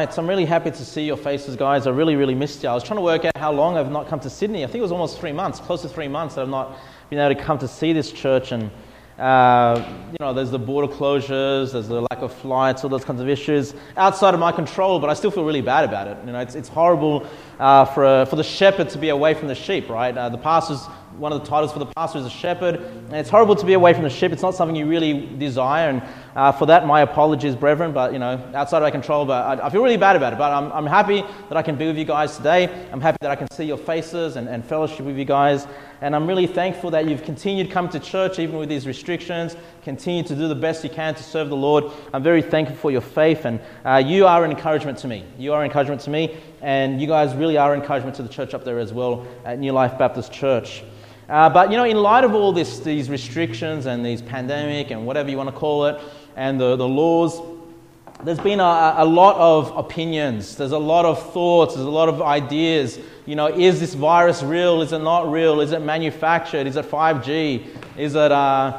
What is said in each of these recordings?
right. So I'm really happy to see your faces, guys. I really, really missed you. I was trying to work out how long I've not come to Sydney. I think it was almost 3 months, close to 3 months that I've not been able to come to see this church. And, there's the border closures, there's the lack of flights, all those kinds of issues outside of my control, but I still feel really bad about it. It's horrible for the shepherd to be away from the sheep, right? The pastor's, one of the titles for the pastor is a shepherd, and it's horrible to be away from the sheep. It's not something you really desire, and for that, my apologies, brethren, but, outside of my control, but I feel really bad about it. But I'm happy that I can be with you guys today. I'm happy that I can see your faces and fellowship with you guys, and I'm really thankful that you've continued to come to church even with these restrictions, continue to do the best you can to serve the Lord. I'm very thankful for your faith, and you are an encouragement to me. You are an encouragement to me, and you guys really are an encouragement to the church up there as well at New Life Baptist Church. But in light of all these restrictions and these pandemic and whatever you want to call it, and the laws, there's been a lot of opinions. There's a lot of thoughts. There's a lot of ideas. Is this virus real? Is it not real? Is it manufactured? Is it 5G? Is it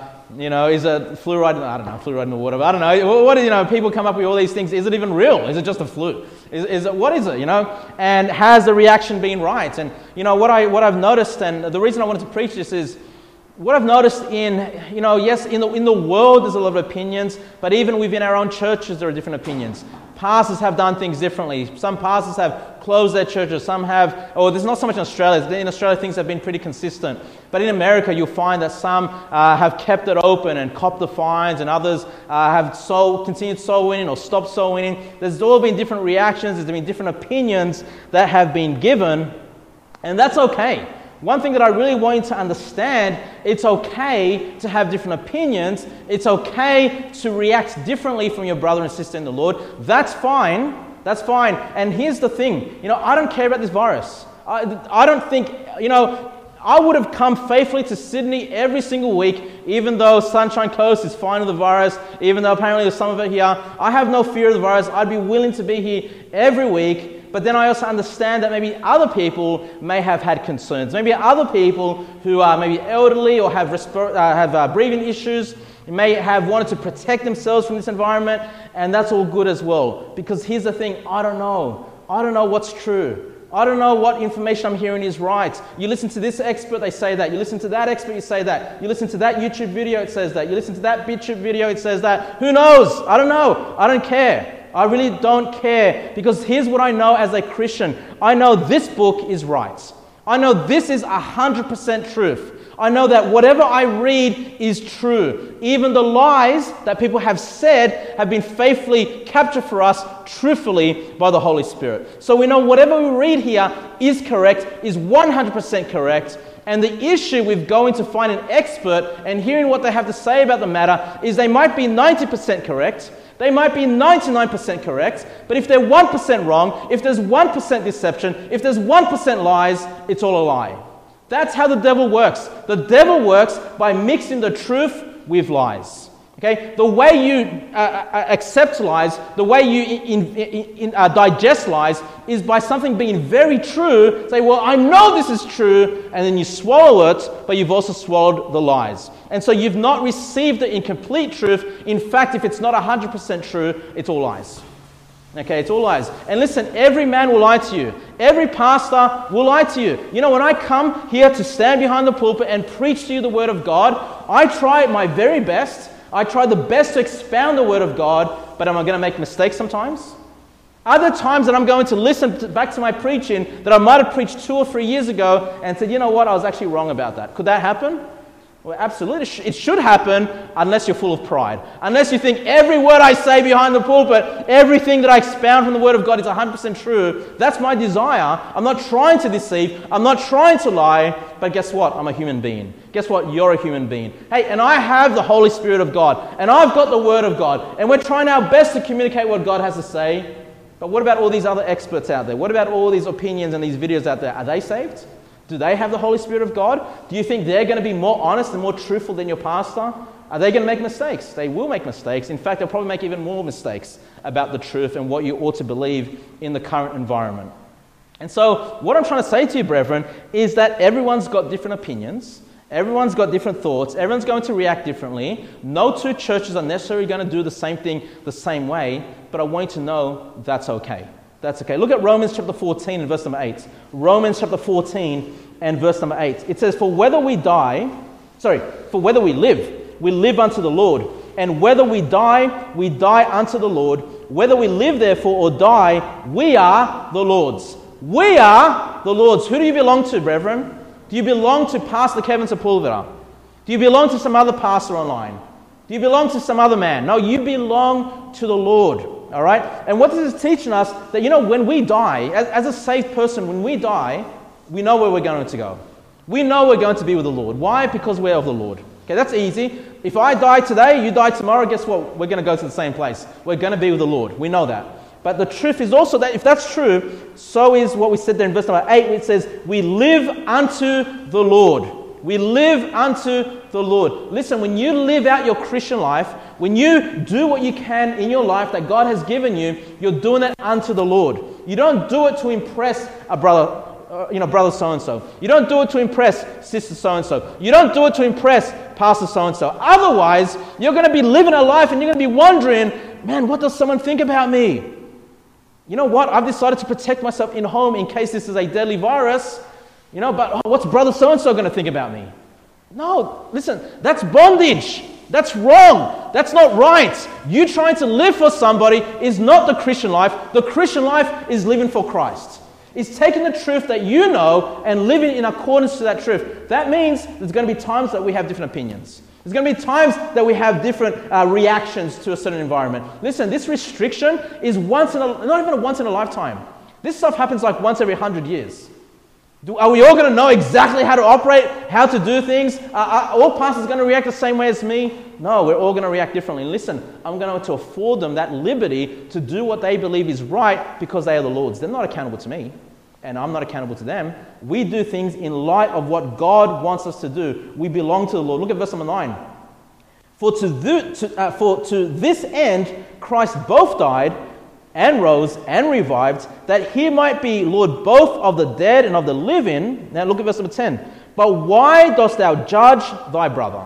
is it fluoride? I don't know, fluoride in the water. I don't know. What people come up with all these things. Is it even real? Is it just a flu? Is it, what is it? And has the reaction been right? And what I've noticed, and the reason I wanted to preach this is what I've noticed yes, in the world there's a lot of opinions, but even within our own churches there are different opinions. Pastors have done things differently. Some pastors have closed their churches. Some have, there's not so much in Australia. In Australia, things have been pretty consistent. But in America, you'll find that some have kept it open and copped the fines, and others have continued soul winning or stopped soul winning. There's all been different reactions. There's been different opinions that have been given, and that's okay. One thing that I really want you to understand, it's okay to have different opinions. It's okay to react differently from your brother and sister in the Lord. That's fine. That's fine. And here's the thing. I don't care about this virus. I don't think, I would have come faithfully to Sydney every single week, even though Sunshine Coast is fine with the virus, even though apparently there's some of it here. I have no fear of the virus. I'd be willing to be here every week. But then I also understand that maybe other people may have had concerns. Maybe other people who are maybe elderly or have breathing issues may have wanted to protect themselves from this environment, and that's all good as well. Because here's the thing, I don't know. I don't know what's true. I don't know what information I'm hearing is right. You listen to this expert, they say that. You listen to that expert, you say that. You listen to that YouTube video, it says that. You listen to that BitChute video, it says that. Who knows? I don't know. I don't care. I really don't care, because here's what I know as a Christian. I know this book is right. I know this is 100% truth. I know that whatever I read is true. Even the lies that people have said have been faithfully captured for us truthfully by the Holy Spirit. So we know whatever we read here is correct, is 100% correct. And the issue with going to find an expert and hearing what they have to say about the matter is they might be 90% correct. They might be 99% correct, but if they're 1% wrong, if there's 1% deception, if there's 1% lies, it's all a lie. That's how the devil works. The devil works by mixing the truth with lies. Okay, the way you accept lies, the way you digest lies, is by something being very true. Say, well, I know this is true, and then you swallow it, but you've also swallowed the lies. And so you've not received the incomplete truth. In fact, if it's not 100% true, it's all lies. Okay, it's all lies. And listen, every man will lie to you. Every pastor will lie to you. When I come here to stand behind the pulpit and preach to you the Word of God, I try my very best. I try the best to expound the Word of God, but am I going to make mistakes sometimes? Are there times that I'm going to listen back to my preaching that I might have preached 2 or 3 years ago and said, you know what, I was actually wrong about that? Could that happen? Well, absolutely. It should happen unless you're full of pride. Unless you think every word I say behind the pulpit, everything that I expound from the Word of God is 100% true. That's my desire. I'm not trying to deceive. I'm not trying to lie. But guess what? I'm a human being. Guess what? You're a human being. Hey, and I have the Holy Spirit of God. And I've got the Word of God. And we're trying our best to communicate what God has to say. But what about all these other experts out there? What about all these opinions and these videos out there? Are they saved? Do they have the Holy Spirit of God? Do you think they're going to be more honest and more truthful than your pastor? Are they going to make mistakes? They will make mistakes. In fact, they'll probably make even more mistakes about the truth and what you ought to believe in the current environment. And so what I'm trying to say to you, brethren, is that everyone's got different opinions. Everyone's got different thoughts. Everyone's going to react differently. No two churches are necessarily going to do the same thing the same way, but I want you to know that's okay. That's okay. Look at Romans chapter 14 and verse number 8. Romans chapter 14 and verse number 8. It says, for whether we live, we live unto the Lord. And whether we die unto the Lord. Whether we live, therefore, or die, we are the Lord's. We are the Lord's. Who do you belong to, brethren? Do you belong to Pastor Kevin Sepulveda? Do you belong to some other pastor online? Do you belong to some other man? No, you belong to the Lord. All right? And what this is teaching us, that, when we die, as a saved person, when we die, we know where we're going to go. We know we're going to be with the Lord. Why? Because we're of the Lord. Okay, that's easy. If I die today, you die tomorrow, guess what? We're going to go to the same place. We're going to be with the Lord. We know that. But the truth is also that if that's true, so is what we said there in verse number 8, which says, we live unto the Lord. We live unto the Lord. Listen, when you live out your Christian life, when you do what you can in your life that God has given you, you're doing it unto the Lord. You don't do it to impress a brother, brother so-and-so. You don't do it to impress sister so-and-so. You don't do it to impress pastor so-and-so. Otherwise, you're going to be living a life and you're going to be wondering, man, what does someone think about me? You know what? I've decided to protect myself in home in case this is a deadly virus. But what's brother so-and-so going to think about me? No, listen, that's bondage. That's wrong. That's not right. You trying to live for somebody is not the Christian life. The Christian life is living for Christ. It's taking the truth that you know and living in accordance to that truth. That means there's going to be times that we have different opinions. There's going to be times that we have different reactions to a certain environment. Listen, this restriction is not even a once in a lifetime. This stuff happens like once every 100 years. Are we all going to know exactly how to operate, how to do things? Are all pastors going to react the same way as me? No, we're all going to react differently. Listen, I'm going to afford them that liberty to do what they believe is right because they are the Lord's. They're not accountable to me, and I'm not accountable to them. We do things in light of what God wants us to do. We belong to the Lord. Look at verse number 9. For to this end Christ both died and rose and revived, that he might be Lord both of the dead and of the living. Now look at verse number 10. But why dost thou judge thy brother?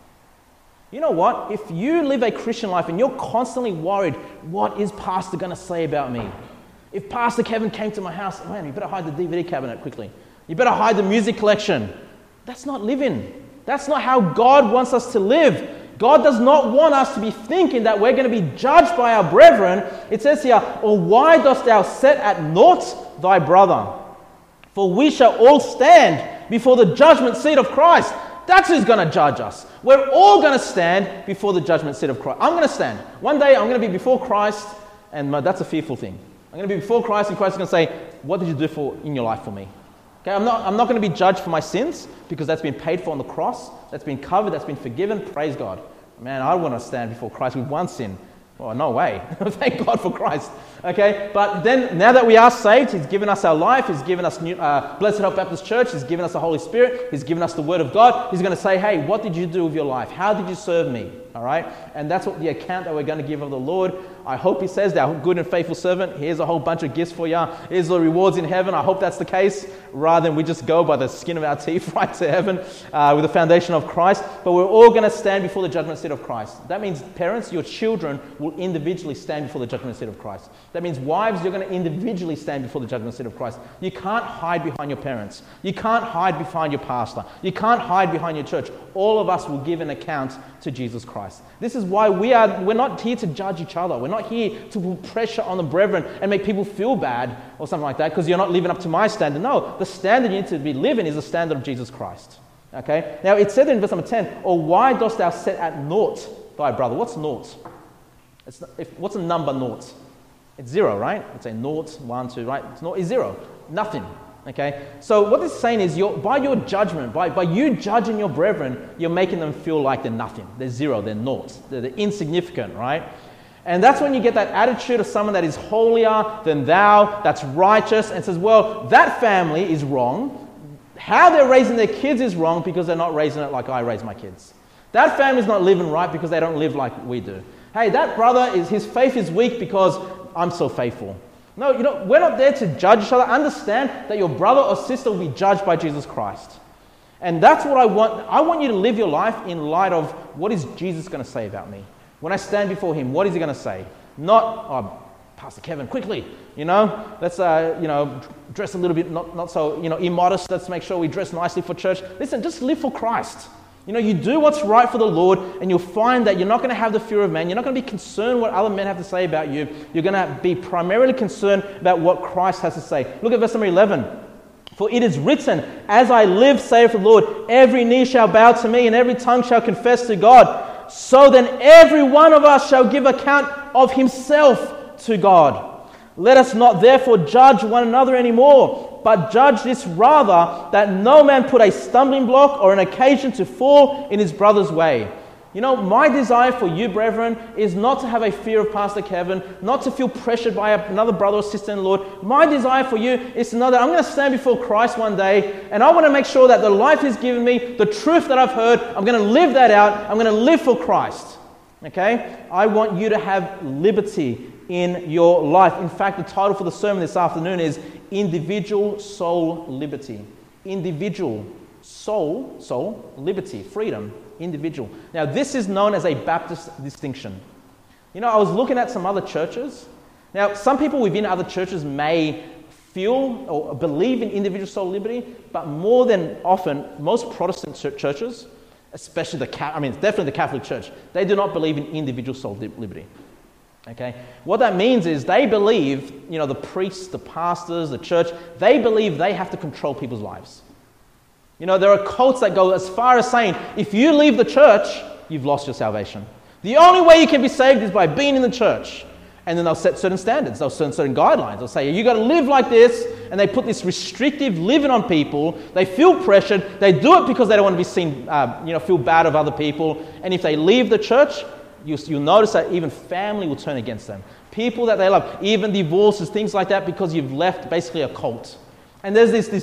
You know what? If you live a Christian life and you're constantly worried, what is pastor going to say about me? If Pastor Kevin came to my house, man, you better hide the DVD cabinet quickly. You better hide the music collection. That's not living. That's not how God wants us to live. God does not want us to be thinking that we're going to be judged by our brethren. It says here, or why dost thou set at naught thy brother? For we shall all stand before the judgment seat of Christ. That's who's going to judge us. We're all going to stand before the judgment seat of Christ. I'm going to stand. One day I'm going to be before Christ, and that's a fearful thing. I'm going to be before Christ, and Christ is going to say, what did you do in your life for me? Okay, I'm not going to be judged for my sins because that's been paid for on the cross. That's been covered. That's been forgiven. Praise God. Man, I want to stand before Christ with one sin. Oh, no way. Thank God for Christ. Okay, but then now that we are saved, He's given us our life. He's given us Blessed Hope Baptist Church. He's given us the Holy Spirit. He's given us the Word of God. He's going to say, hey, what did you do with your life? How did you serve me? All right, and that's what the account that we're going to give of the Lord. I hope He says, thou good and faithful servant, here's a whole bunch of gifts for you. Here's the rewards in heaven. I hope that's the case, rather than we just go by the skin of our teeth right to heaven with the foundation of Christ. But we're all going to stand before the judgment seat of Christ. That means parents, your children will individually stand before the judgment seat of Christ. That means wives, you're going to individually stand before the judgment seat of Christ. You can't hide behind your parents. You can't hide behind your pastor. You can't hide behind your church. All of us will give an account to Jesus Christ. This is why we're not here to judge each other. We're not here to put pressure on the brethren and make people feel bad or something like that because you're not living up to my standard. No, the standard you need to be living is the standard of Jesus Christ. Okay? Now, it said in verse number 10, or why dost thou set at naught thy brother? What's naught? What's a number naught? It's zero, right? It's a naught, 1, 2, right? It's zero. Nothing. Okay? So what this is saying is by your judgment, by you judging your brethren, you're making them feel like they're nothing. They're zero. They're naught. They're insignificant, right? And that's when you get that attitude of someone that is holier than thou, that's righteous, and says, well, that family is wrong. How they're raising their kids is wrong because they're not raising it like I raise my kids. That family's not living right because they don't live like we do. Hey, that brother, his faith is weak because I'm so faithful. No, we're not there to judge each other. Understand that your brother or sister will be judged by Jesus Christ. And that's what I want. I want you to live your life in light of what is Jesus going to say about me. When I stand before Him, what is He going to say? Not, Pastor Kevin, quickly, let's, dress a little bit, not so, immodest. Let's make sure we dress nicely for church. Listen, just live for Christ. You do what's right for the Lord, and you'll find that you're not going to have the fear of man. You're not going to be concerned what other men have to say about you. You're going to be primarily concerned about what Christ has to say. Look at verse number 11. For it is written, as I live, saith the Lord, every knee shall bow to me, and every tongue shall confess to God. So then every one of us shall give account of himself to God. Let us not therefore judge one another anymore, but judge this rather, that no man put a stumbling block or an occasion to fall in his brother's way. My desire for you, brethren, is not to have a fear of Pastor Kevin, not to feel pressured by another brother or sister in the Lord. My desire for you is to know that I'm going to stand before Christ one day, and I want to make sure that the life He's given me, the truth that I've heard, I'm going to live that out. I'm going to live for Christ. Okay? I want you to have liberty in your life. In fact, the title for the sermon this afternoon is Individual Soul Liberty. Individual soul, liberty, freedom, individual. Now, this is known as a Baptist distinction. I was looking at some other churches. Now, some people within other churches may feel or believe in individual soul liberty, but more than often, most Protestant churches, especially definitely the Catholic Church, they do not believe in individual soul liberty. Okay, what that means is they believe, the priests, the pastors, the church, they believe they have to control people's lives. There are cults that go as far as saying, if you leave the church, you've lost your salvation. The only way you can be saved is by being in the church. And then they'll set certain standards, they'll set certain guidelines. They'll say, you got to live like this, and they put this restrictive living on people. They feel pressured. They do it because they don't want to be seen, feel bad of other people. And if they leave the church, you'll notice that even family will turn against them. People that they love, even divorces, things like that, because you've left basically a cult. And there's this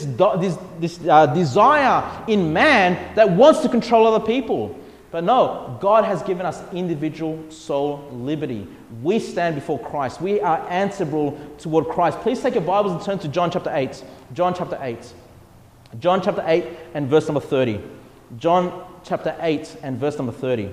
desire in man that wants to control other people. But no, God has given us individual soul liberty. We stand before Christ. We are answerable toward Christ. Please take your Bibles and turn to John chapter 8. John chapter 8. John chapter 8 and verse number 30. John chapter 8 and verse number 30.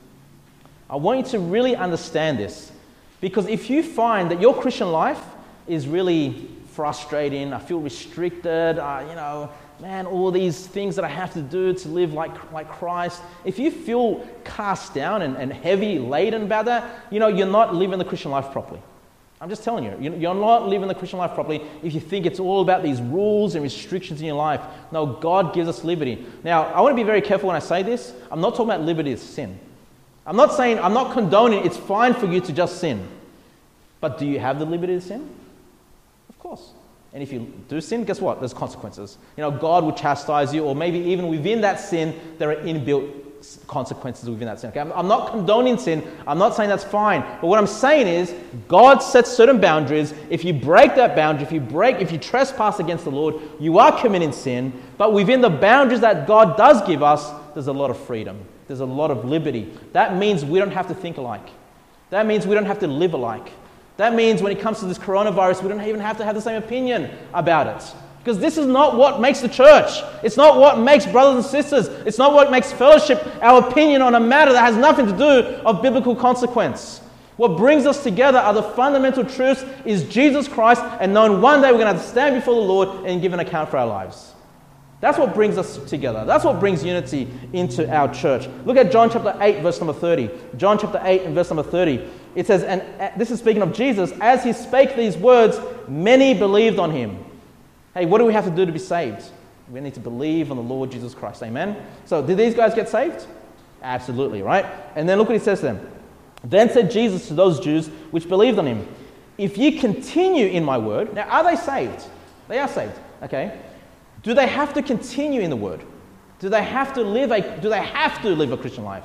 I want you to really understand this, because if you find that your Christian life is really frustrating, I feel restricted, all these things that I have to do to live like Christ, if you feel cast down and heavy laden about that, you're not living the Christian life properly. I'm just telling you, you're not living the Christian life properly if you think it's all about these rules and restrictions in your life. No, God gives us liberty. Now, I want to be very careful when I say this. I'm not talking about liberty as sin. I'm not condoning it's fine for you to just sin. But do you have the liberty to sin? Of course. And if you do sin, guess what? There's consequences. God will chastise you, or maybe even within that sin, there are inbuilt consequences within that sin. Okay? I'm not condoning sin. I'm not saying that's fine. But what I'm saying is, God sets certain boundaries. If you break that boundary, if you trespass against the Lord, you are committing sin. But within the boundaries that God does give us, there's a lot of freedom. There's a lot of liberty. That means we don't have to think alike. That means we don't have to live alike. That means when it comes to this coronavirus, we don't even have to have the same opinion about it. Because this is not what makes the church. It's not what makes brothers and sisters. It's not what makes fellowship our opinion on a matter that has nothing to do of biblical consequence. What brings us together are the fundamental truths is Jesus Christ, and knowing one day we're going to have to stand before the Lord and give an account for our lives. That's what brings us together. That's what brings unity into our church. Look at John chapter 8, verse number 30. John chapter 8 and verse number 30. It says, and this is speaking of Jesus, as he spake these words, many believed on him. Hey, what do we have to do to be saved? We need to believe on the Lord Jesus Christ. Amen? So did these guys get saved? Absolutely, right? And then look what he says to them. Then said Jesus to those Jews which believed on him, if ye continue in my word. Now, are they saved? They are saved, okay? Do they have to continue in the word? Do they have to live a Christian life?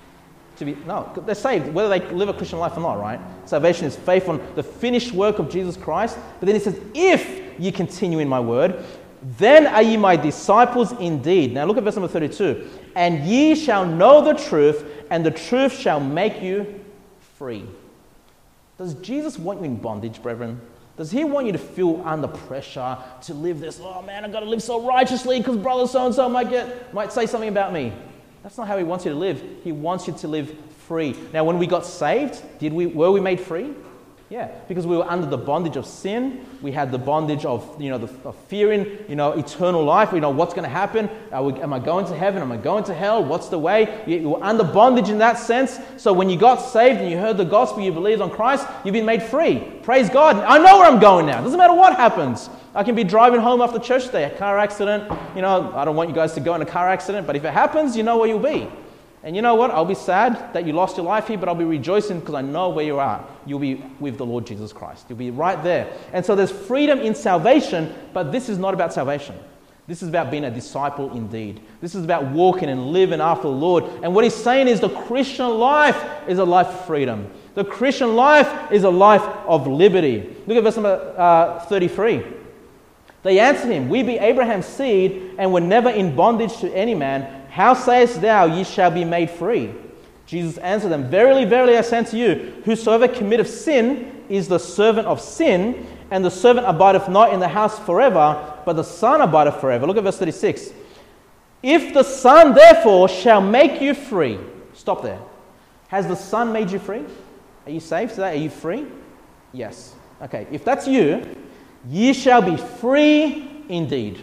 No, they're saved, whether they live a Christian life or not, right? Salvation is faith on the finished work of Jesus Christ. But then he says, if ye continue in my word, then are ye my disciples indeed. Now look at verse number 32. And ye shall know the truth, and the truth shall make you free. Does Jesus want you in bondage, brethren? Does he want you to feel under pressure to live this, oh man, I've got to live so righteously because brother so-and-so might say something about me? That's not how he wants you to live. He wants you to live free. Now, when we got saved, were we made free? Yeah, because we were under the bondage of sin. We had the bondage of, of fearing, eternal life. What's going to happen? Am I going to heaven? Am I going to hell? What's the way? You were under bondage in that sense. So when you got saved and you heard the gospel, you believed on Christ, you've been made free. Praise God. I know where I'm going now. It doesn't matter what happens. I can be driving home after church today, a car accident. I don't want you guys to go in a car accident, but if it happens, you know where you'll be. And you know what? I'll be sad that you lost your life here, but I'll be rejoicing because I know where you are. You'll be with the Lord Jesus Christ. You'll be right there. And so there's freedom in salvation, but this is not about salvation. This is about being a disciple indeed. This is about walking and living after the Lord. And what he's saying is the Christian life is a life of freedom. The Christian life is a life of liberty. Look at verse number 33. They answered him, "We be Abraham's seed, and were never in bondage to any man. How sayest thou, ye shall be made free?" Jesus answered them, "Verily, verily, I say unto you, whosoever committeth sin is the servant of sin, and the servant abideth not in the house forever, but the Son abideth forever." Look at verse 36. "If the Son therefore shall make you free." Stop there. Has the Son made you free? Are you saved today? Are you free? Yes. Okay, if that's you, ye shall be free indeed.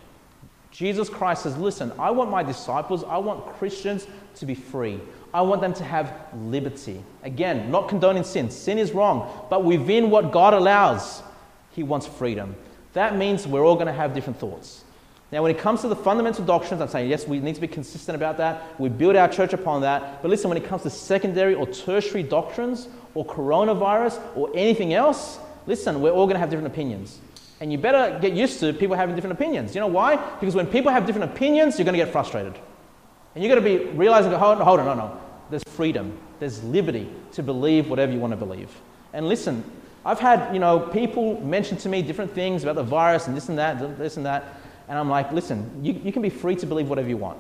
Jesus Christ says, listen, I want my disciples, I want Christians to be free. I want them to have liberty. Again, not condoning sin. Sin is wrong. But within what God allows, he wants freedom. That means we're all going to have different thoughts. Now, when it comes to the fundamental doctrines, I'm saying, yes, we need to be consistent about that. We build our church upon that. But listen, when it comes to secondary or tertiary doctrines or coronavirus or anything else, listen, we're all going to have different opinions. And you better get used to people having different opinions. You know why? Because when people have different opinions, you're going to get frustrated. And you're going to be realizing, hold on, no. There's freedom. There's liberty to believe whatever you want to believe. And listen, I've had, people mention to me different things about the virus and this and that. And I'm like, listen, you can be free to believe whatever you want.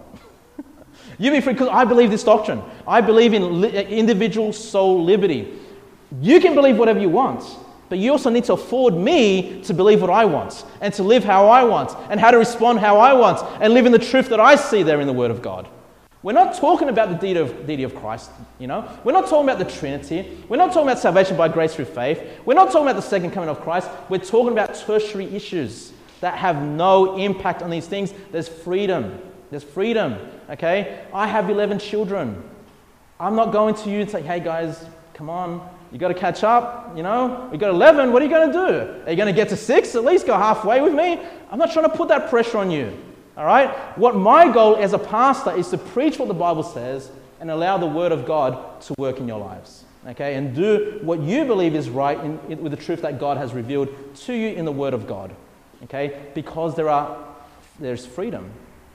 You be free because I believe this doctrine. I believe in individual soul liberty. You can believe whatever you want. But you also need to afford me to believe what I want and to live how I want and how to respond how I want and live in the truth that I see there in the Word of God. We're not talking about the deity of Christ, We're not talking about the Trinity. We're not talking about salvation by grace through faith. We're not talking about the second coming of Christ. We're talking about tertiary issues that have no impact on these things. There's freedom. There's freedom, okay? I have 11 children. I'm not going to you and say, hey guys, come on. You got to catch up, We got 11, what are you going to do? Are you going to get to 6? At least go halfway with me? I'm not trying to put that pressure on you, all right? What my goal as a pastor is to preach what the Bible says and allow the Word of God to work in your lives, okay? And do what you believe is right with the truth that God has revealed to you in the Word of God, okay? Because there's freedom.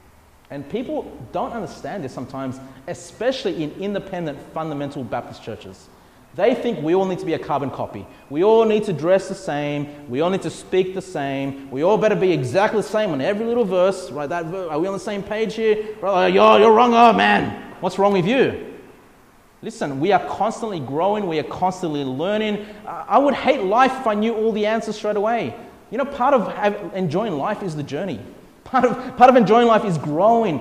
And people don't understand this sometimes, especially in independent fundamental Baptist churches. They think we all need to be a carbon copy. We all need to dress the same. We all need to speak the same. We all better be exactly the same on every little verse. Right? Are we on the same page here? You're wrong. Oh, man. What's wrong with you? Listen, we are constantly growing. We are constantly learning. I would hate life if I knew all the answers straight away. Part of enjoying life is the journey. Part of enjoying life is growing,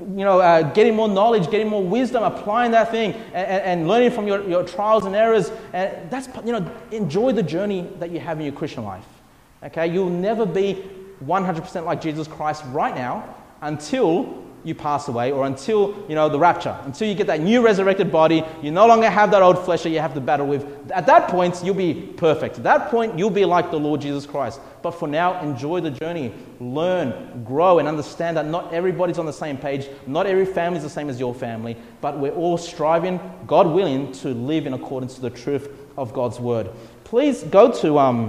getting more knowledge, getting more wisdom, applying that thing, and learning from your trials and errors. And that's, enjoy the journey that you have in your Christian life. Okay, you'll never be 100% like Jesus Christ right now until you pass away, or until, the rapture, until you get that new resurrected body. You no longer have that old flesh that you have to battle with. At that point, you'll be perfect. At that point, you'll be like the Lord Jesus Christ. But for now, enjoy the journey. Learn, grow, and understand that not everybody's on the same page. Not every family is the same as your family. But we're all striving, God willing, to live in accordance to the truth of God's Word. Please go to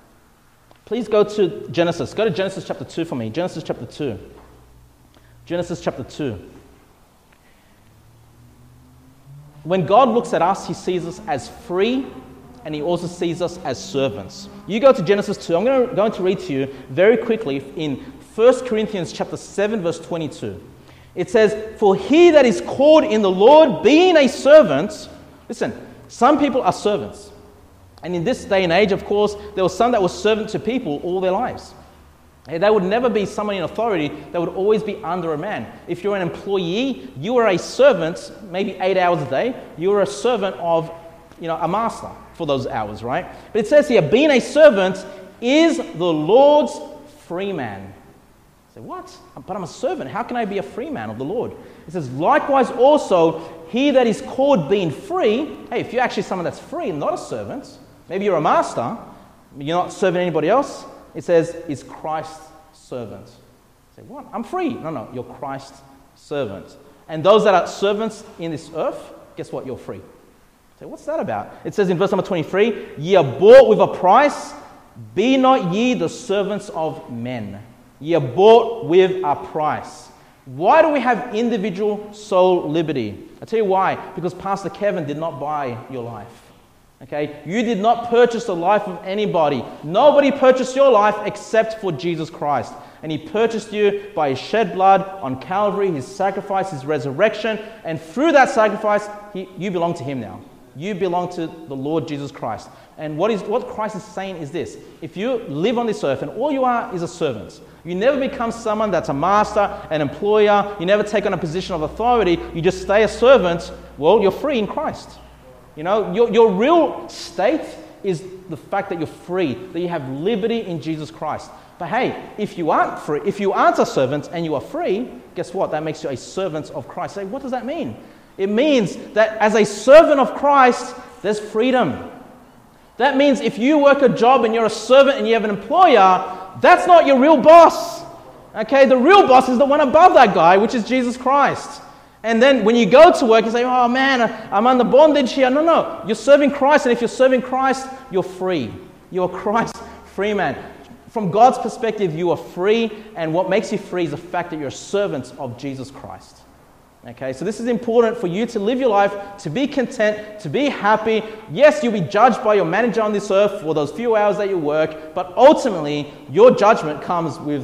Genesis. Go to Genesis chapter 2 for me. Genesis chapter 2. Genesis chapter 2. When God looks at us, he sees us as free, and he also sees us as servants. You go to Genesis 2. I'm going to read to you very quickly in 1 Corinthians chapter 7, verse 22. It says, "For he that is called in the Lord, being a servant," listen, some people are servants. And in this day and age, of course, there were some that were servant to people all their lives. They would never be someone in authority. They would always be under a man. If you're an employee, you are a servant, maybe 8 hours a day. You are a servant of, a master. for those hours, right? But it says here, being a servant is the Lord's free man. Say, what? But I'm a servant. How can I be a free man of the Lord? It says, likewise also, he that is called being free. Hey, if you're actually someone that's free and not a servant, maybe you're a master, you're not serving anybody else, it says, is Christ's servant. Say, what? I'm free. No, you're Christ's servant. And those that are servants in this earth, guess what? You're free. Say, what's that about? It says in verse number 23, ye are bought with a price, be not ye the servants of men. Ye are bought with a price. Why do we have individual soul liberty? I'll tell you why. Because Pastor Kevin did not buy your life. Okay? You did not purchase the life of anybody. Nobody purchased your life except for Jesus Christ. And he purchased you by his shed blood on Calvary, his sacrifice, his resurrection. And through that sacrifice, you belong to him now. You belong to the Lord Jesus Christ. And what Christ is saying is this. If you live on this earth and all you are is a servant, you never become someone that's a master, an employer, you never take on a position of authority, you just stay a servant, well, you're free in Christ. You know, your real state is the fact that you're free, that you have liberty in Jesus Christ. But hey, if you aren't free, if you aren't a servant and you are free, guess what? That makes you a servant of Christ. Say, what does that mean? It means that as a servant of Christ, there's freedom. That means if you work a job and you're a servant and you have an employer, that's not your real boss. Okay, the real boss is the one above that guy, which is Jesus Christ. And then when you go to work, you say, oh man, I'm under bondage here. No, you're serving Christ, and if you're serving Christ, you're free. You're Christ's free man. From God's perspective, you are free, and what makes you free is the fact that you're a servant of Jesus Christ. Okay, so this is important for you to live your life, to be content, to be happy. Yes, you'll be judged by your manager on this earth for those few hours that you work, but ultimately, your judgment comes with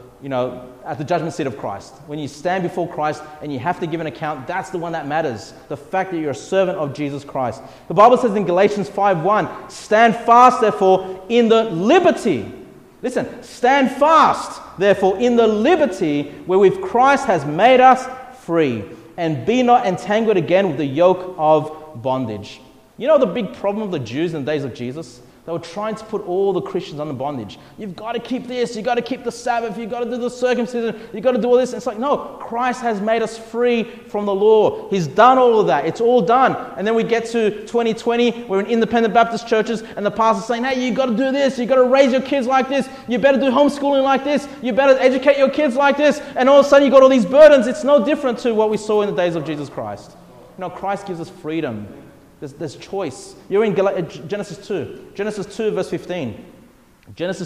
at the judgment seat of Christ. When you stand before Christ and you have to give an account, that's the one that matters. The fact that you're a servant of Jesus Christ. The Bible says in Galatians 5:1, stand fast, therefore, in the liberty. Listen, stand fast, therefore, in the liberty wherewith Christ has made us free, and be not entangled again with the yoke of bondage. You know the big problem of the Jews in the days of Jesus? They were trying to put all the Christians under bondage. You've got to keep this, you've got to keep the Sabbath, you've got to do the circumcision, you've got to do all this. And it's like, no, Christ has made us free from the law. He's done all of that. It's all done. And then we get to 2020, we're in independent Baptist churches, and the pastor's saying, hey, you've got to do this, you've got to raise your kids like this, you better do homeschooling like this, you better educate your kids like this, and all of a sudden you've got all these burdens. It's no different to what we saw in the days of Jesus Christ. You know, Christ gives us freedom. There's choice. You're in Genesis 2. Genesis 2, verse 15. Genesis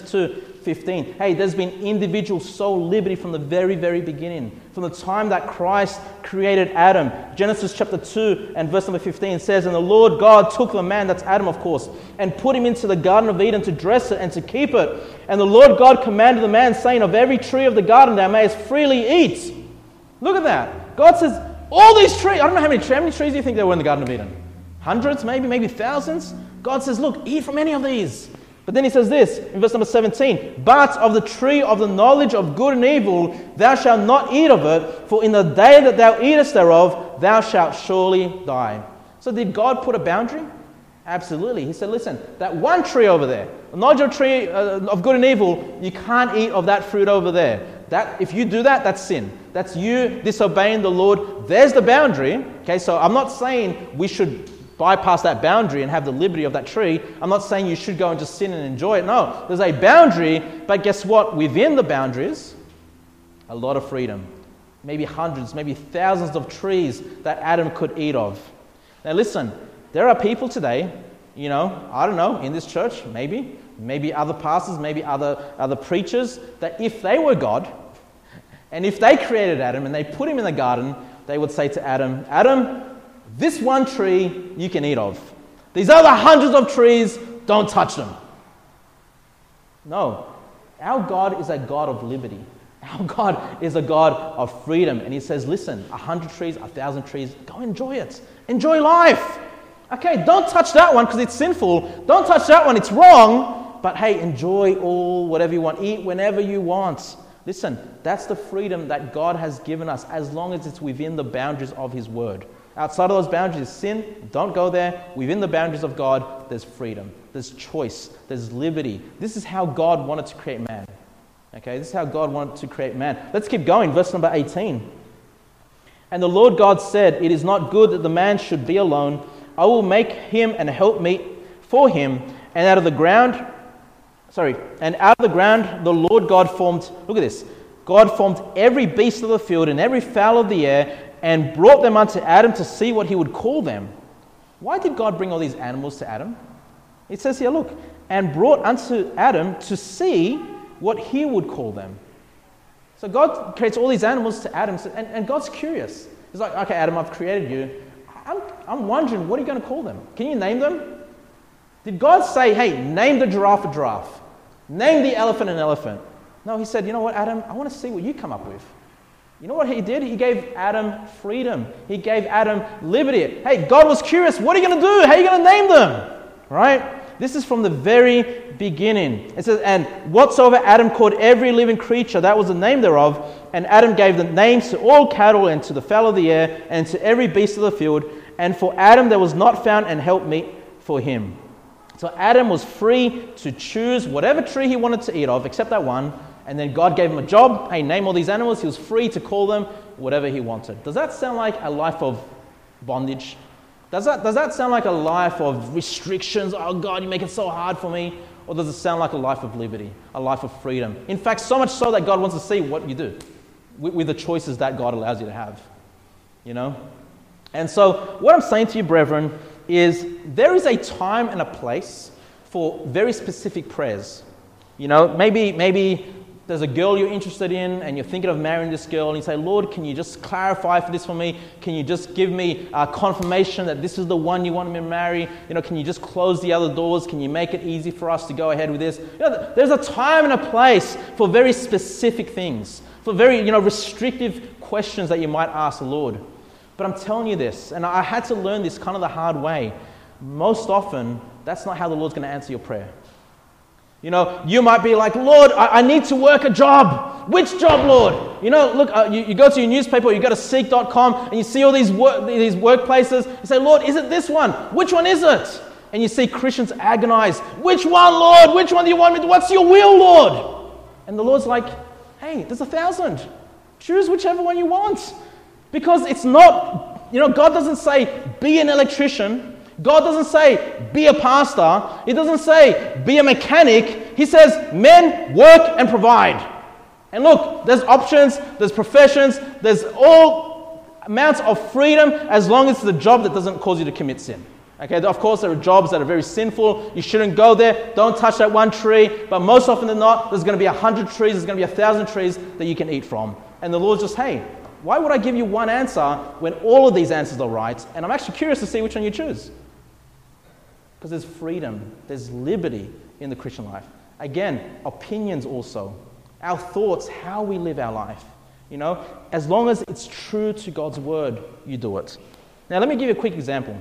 2:15. Hey, there's been individual soul liberty from the very, very beginning. From the time that Christ created Adam. Genesis chapter 2 and verse number 15 says, and the Lord God took the man, that's Adam of course, and put him into the Garden of Eden to dress it and to keep it. And the Lord God commanded the man, saying, of every tree of the garden thou mayest freely eat. Look at that. God says, all these trees, I don't know how many trees do you think there were in the Garden of Eden? Hundreds, maybe thousands. God says, look, eat from any of these. But then he says this in verse number 17, but of the tree of the knowledge of good and evil, thou shalt not eat of it, for in the day that thou eatest thereof, thou shalt surely die. So did God put a boundary? Absolutely. He said, listen, that one tree over there, the knowledge of tree of good and evil, you can't eat of that fruit over there. That if you do that, that's sin. That's you disobeying the Lord. There's the boundary. Okay, so I'm not saying we should bypass that boundary and have the liberty of that tree. I'm not saying you should go and just sin and enjoy it. No, there's a boundary, but guess what? Within the boundaries, a lot of freedom. Maybe hundreds, maybe thousands of trees that Adam could eat of. Now listen, there are people today, I don't know, in this church, maybe other pastors, maybe other preachers, that if they were God, and if they created Adam and they put him in the garden, they would say to Adam, Adam, this one tree you can eat of. These other hundreds of trees, don't touch them. No, our God is a God of liberty. Our God is a God of freedom. And he says, listen, 100 trees, 1,000 trees, go enjoy it. Enjoy life. Okay, don't touch that one because it's sinful. Don't touch that one, it's wrong. But hey, enjoy all, whatever you want. Eat whenever you want. Listen, that's the freedom that God has given us as long as it's within the boundaries of his word. Outside of those boundaries is sin. Don't go there. Within the boundaries of God, there's freedom. There's choice. There's liberty. This is how God wanted to create man. Okay, this is how God wanted to create man. Let's keep going. Verse number 18. And the Lord God said, "It is not good that the man should be alone. I will make him an helpmeet for him. And out of the ground the Lord God formed," look at this, "God formed every beast of the field and every fowl of the air and brought them unto Adam to see what he would call them." Why did God bring all these animals to Adam? It says here, look, "and brought unto Adam to see what he would call them." So God creates all these animals to Adam, and God's curious. He's like, "Okay, Adam, I've created you. I'm wondering, what are you going to call them? Can you name them?" Did God say, "Hey, name the giraffe a giraffe. Name the elephant an elephant"? No, he said, "You know what, Adam? I want to see what you come up with." You know what he did? He gave Adam freedom. He gave Adam liberty. Hey, God was curious. What are you going to do? How are you going to name them? Right? This is from the very beginning. It says, "And whatsoever Adam called every living creature, that was the name thereof. And Adam gave the names to all cattle and to the fowl of the air and to every beast of the field. And for Adam there was not found an helpmeet for him." So Adam was free to choose whatever tree he wanted to eat of, except that one. And then God gave him a job. Hey, name all these animals. He was free to call them whatever he wanted. Does that sound like a life of bondage? Does that sound like a life of restrictions? Oh God, you make it so hard for me. Or does it sound like a life of liberty, a life of freedom? In fact, so much so that God wants to see what you do with the choices that God allows you to have. You know? And so what I'm saying to you, brethren, is there is a time and a place for very specific prayers. You know, maybe there's a girl you're interested in and you're thinking of marrying this girl and you say, "Lord, can you just clarify for this for me? Can you just give me confirmation that this is the one you want me to marry? You know, can you just close the other doors? Can you make it easy for us to go ahead with this?" You know, there's a time and a place for very specific things, for very, restrictive questions that you might ask the Lord. But I'm telling you this, and I had to learn this kind of the hard way. Most often, that's not how the Lord's going to answer your prayer. You know, you might be like, "Lord, I need to work a job." "Which job, Lord?" You know, look, you go to your newspaper, or you go to seek.com, and you see all these workplaces. You say, "Lord, is it this one? Which one is it?" And you see Christians agonize. "Which one, Lord? Which one do you want me to? What's your will, Lord?" And the Lord's like, "Hey, there's 1,000. Choose whichever one you want." Because it's not, God doesn't say, "Be an electrician." God doesn't say, "Be a pastor." He doesn't say, "Be a mechanic." He says, "Men, work and provide." And look, there's options, there's professions, there's all amounts of freedom as long as it's a job that doesn't cause you to commit sin. Okay, of course there are jobs that are very sinful. You shouldn't go there. Don't touch that one tree. But most often than not, there's going to be 100 trees, there's going to be 1,000 trees that you can eat from. And the Lord's just, "Hey, why would I give you one answer when all of these answers are right? And I'm actually curious to see which one you choose." Because there's freedom, there's liberty in the Christian life. Again, opinions also. Our thoughts, how we live our life. As long as it's true to God's word, you do it. Now, let me give you a quick example.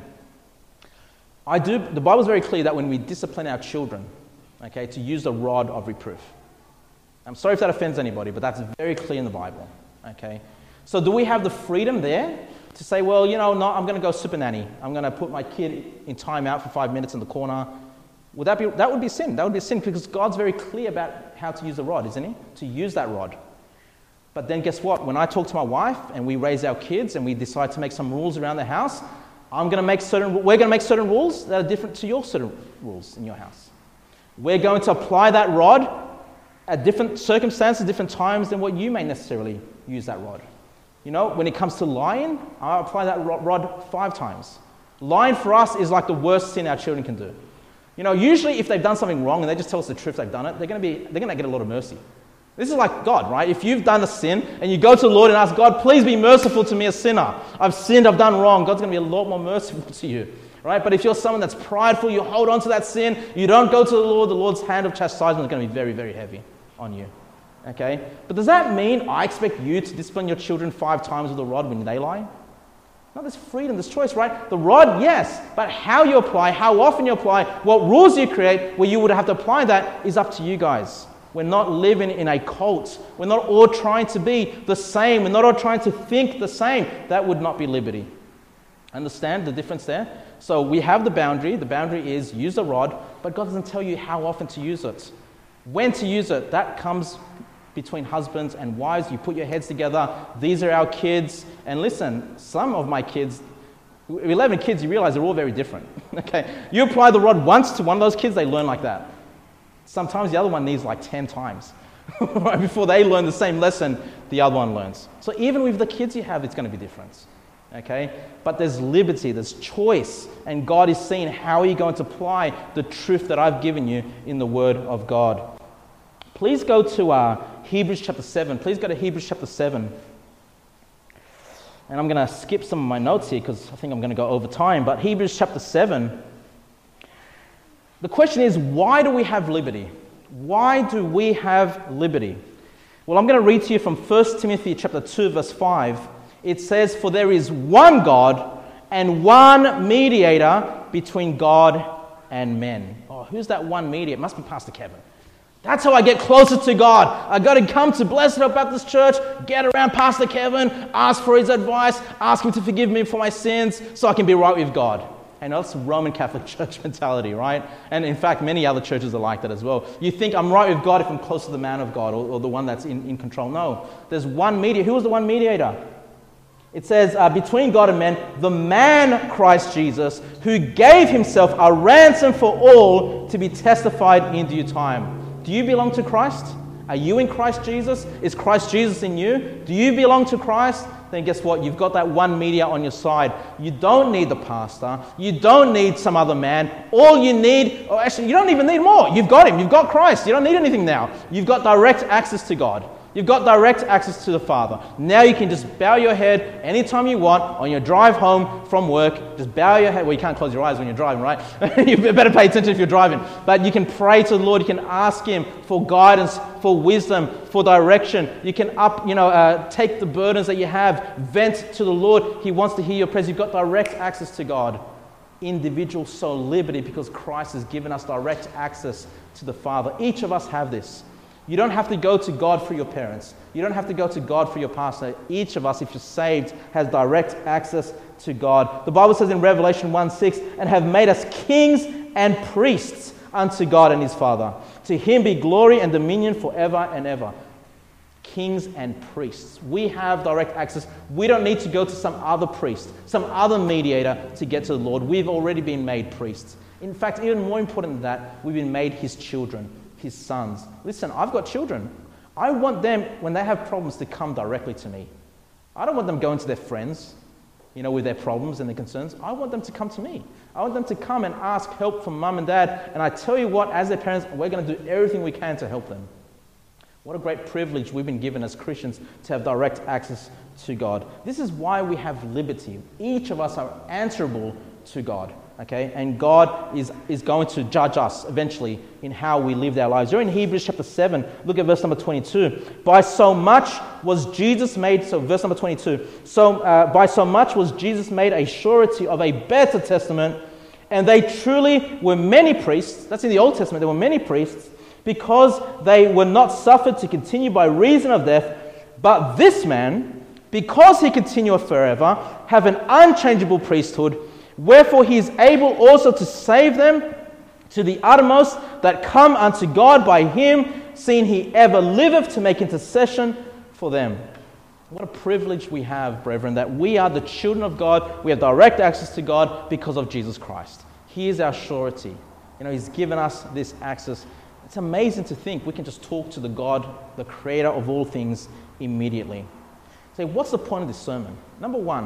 The Bible's very clear that when we discipline our children, okay, to use the rod of reproof. I'm sorry if that offends anybody, but that's very clear in the Bible, okay? So do we have the freedom there to say, "Well, no, I'm going to go super nanny. I'm going to put my kid in time out for 5 minutes in the corner"? That would be sin. That would be sin because God's very clear about how to use the rod, isn't he? To use that rod. But then guess what? When I talk to my wife and we raise our kids and we decide to make some rules around the house, we're going to make certain rules that are different to your certain rules in your house. We're going to apply that rod at different circumstances, different times than what you may necessarily use that rod. When it comes to lying, I apply that rod 5 times. Lying for us is like the worst sin our children can do. Usually if they've done something wrong and they just tell us the truth they've done it, they're going to get a lot of mercy. This is like God, right? If you've done a sin and you go to the Lord and ask, "God, please be merciful to me, a sinner. I've sinned, I've done wrong," God's going to be a lot more merciful to you, right? But if you're someone that's prideful, you hold on to that sin, you don't go to the Lord's hand of chastisement is going to be very, very heavy on you. Okay? But does that mean I expect you to discipline your children 5 times with a rod when they lie? No, there's freedom, there's choice, right? The rod, yes, but how you apply, how often you apply, what rules you create, where you would have to apply that is up to you guys. We're not living in a cult. We're not all trying to be the same. We're not all trying to think the same. That would not be liberty. Understand the difference there? So we have the boundary. The boundary is use the rod, but God doesn't tell you how often to use it. When to use it, that comes between husbands and wives. You put your heads together. These are our kids. And listen, some of my kids, 11 kids, you realize they're all very different. Okay, you apply the rod once to one of those kids, they learn like that. Sometimes the other one needs like 10 times. Right before they learn the same lesson, the other one learns. So even with the kids you have, it's going to be different. Okay, but there's liberty, there's choice, and God is seeing how are you going to apply the truth that I've given you in the Word of God. Please go to Hebrews chapter 7. Please go to Hebrews chapter 7. And I'm going to skip some of my notes here because I think I'm going to go over time. But Hebrews chapter 7, the question is, why do we have liberty? Why do we have liberty? Well, I'm going to read to you from 1 Timothy chapter 2, verse 5. It says, "For there is one God and one mediator between God and men." Oh, who's that one mediator? It must be Pastor Kevin. That's how I get closer to God. I got to come to Blessed Hope Baptist Church, get around Pastor Kevin, ask for his advice, ask him to forgive me for my sins so I can be right with God. And that's Roman Catholic Church mentality, right? And in fact, many other churches are like that as well. You think I'm right with God if I'm close to the man of God or the one that's in control. No, there's one mediator. Who was the one mediator? It says, between God and men, the man Christ Jesus, who gave himself a ransom for all to be testified in due time. Do you belong to Christ? Are you in Christ Jesus? Is Christ Jesus in you? Do you belong to Christ? Then guess what? You've got that one mediator on your side. You don't need the pastor. You don't need some other man. All you need, or actually you don't even need more. You've got him. You've got Christ. You don't need anything now. You've got direct access to God. You've got direct access to the Father. Now you can just bow your head anytime you want on your drive home from work. Just bow your head. Well, you can't close your eyes when you're driving, right? You better pay attention if you're driving. But you can pray to the Lord. You can ask Him for guidance, for wisdom, for direction. You can take the burdens that you have, vent to the Lord. He wants to hear your prayers. You've got direct access to God. Individual soul liberty because Christ has given us direct access to the Father. Each of us have this. You don't have to go to God for your parents. You don't have to go to God for your pastor. Each of us, if you're saved, has direct access to God. The Bible says in Revelation 1:6, "And have made us kings and priests unto God and His Father. To Him be glory and dominion forever and ever." Kings and priests. We have direct access. We don't need to go to some other priest, some other mediator to get to the Lord. We've already been made priests. In fact, even more important than that, we've been made His children. His sons. Listen, I've got children. I want them, when they have problems, to come directly to me. I don't want them going to their friends, with their problems and their concerns. I want them to come to me. I want them to come and ask help from mum and dad. And I tell you what, as their parents, we're going to do everything we can to help them. What a great privilege we've been given as Christians to have direct access to God. This is why we have liberty. Each of us are answerable to God. Okay, and God is going to judge us eventually in how we live our lives. You're in Hebrews chapter 7. Look at verse number 22. By so much was Jesus made, so verse number 22. By so much was Jesus made a surety of a better testament, and they truly were many priests. That's in the Old Testament. There were many priests because they were not suffered to continue by reason of death. But this man, because he continueth forever, have an unchangeable priesthood. Wherefore he is able also to save them to the uttermost that come unto God by him, seeing he ever liveth to make intercession for them. What a privilege we have, brethren, that we are the children of God. We have direct access to God because of Jesus Christ. He is our surety. He's given us this access. It's amazing to think we can just talk to the God, the creator of all things, immediately. So what's the point of this sermon? Number one,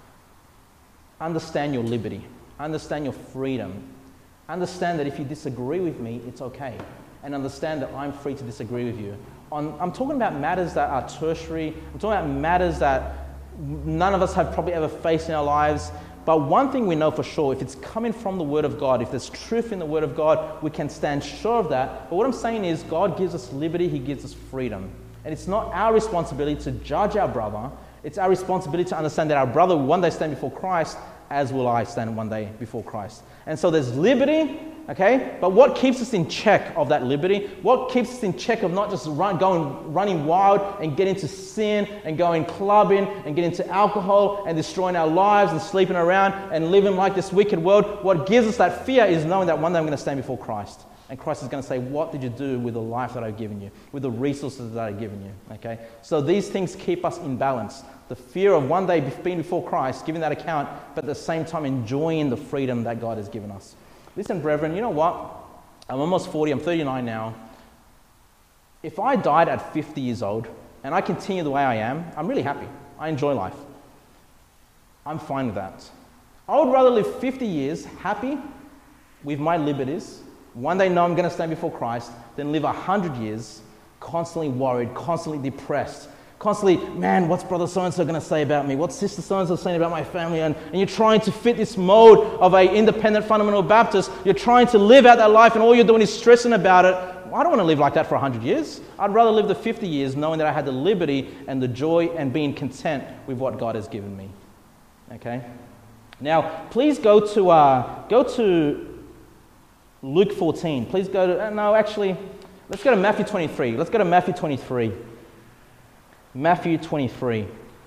understand your liberty. Understand your freedom. Understand that if you disagree with me, it's okay. And understand that I'm free to disagree with you. I'm talking about matters that are tertiary. I'm talking about matters that none of us have probably ever faced in our lives. But one thing we know for sure, if it's coming from the Word of God, if there's truth in the Word of God, we can stand sure of that. But what I'm saying is God gives us liberty. He gives us freedom. And it's not our responsibility to judge our brother. It's our responsibility to understand that our brother will one day stand before Christ, as will I stand one day before Christ. And so there's liberty okay? But what keeps us in check of that liberty? What keeps us in check of not just running wild and getting into sin and going clubbing and getting into alcohol and destroying our lives and sleeping around and living like this wicked world? What gives us that fear is knowing that one day I'm going to stand before Christ. And Christ is going to say, what did you do with the life that I've given you, with the resources that I've given you, okay? So these things keep us in balance. The fear of one day being before Christ, giving that account, but at the same time enjoying the freedom that God has given us. Listen, brethren, you know what? I'm almost 40, I'm 39 now. If I died at 50 years old and I continue the way I am, I'm really happy. I enjoy life. I'm fine with that. I would rather live 50 years happy with my liberties, one day know I'm going to stand before Christ, than live 100 years constantly worried, constantly depressed, constantly, man, what's brother so-and-so going to say about me? What's sister so-and-so saying about my family? And you're trying to fit this mold of an independent fundamental Baptist. You're trying to live out that life and all you're doing is stressing about it. I don't want to live like that for 100 years. I'd rather live the 50 years knowing that I had the liberty and the joy and being content with what God has given me. Okay? Now, please go to Luke 14. Please go to, let's go to Matthew 23. Let's go to Matthew 23. Matthew 23.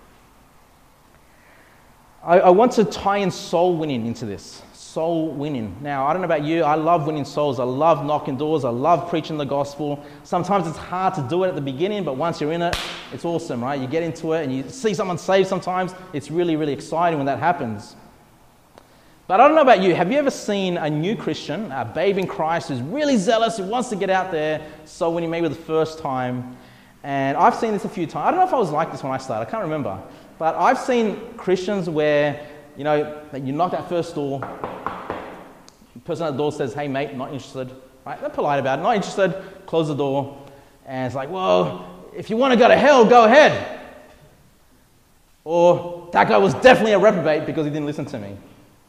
I want to tie in soul winning into this. Soul winning. Now, I don't know about you, I love winning souls. I love knocking doors. I love preaching the gospel. Sometimes it's hard to do it at the beginning, but once you're in it, it's awesome, right? You get into it and you see someone saved sometimes. It's really, really exciting when that happens. But I don't know about you, have you ever seen a new Christian, a babe in Christ who's really zealous, who wants to get out there, soul winning maybe the first time? And I've seen this a few times. I don't know if I was like this when I started, I can't remember. But I've seen Christians where, you knock that first door, the person at the door says, hey mate, not interested. Right? They're polite about it, not interested, close the door. And it's like, well, if you want to go to hell, go ahead. Or, that guy was definitely a reprobate because he didn't listen to me.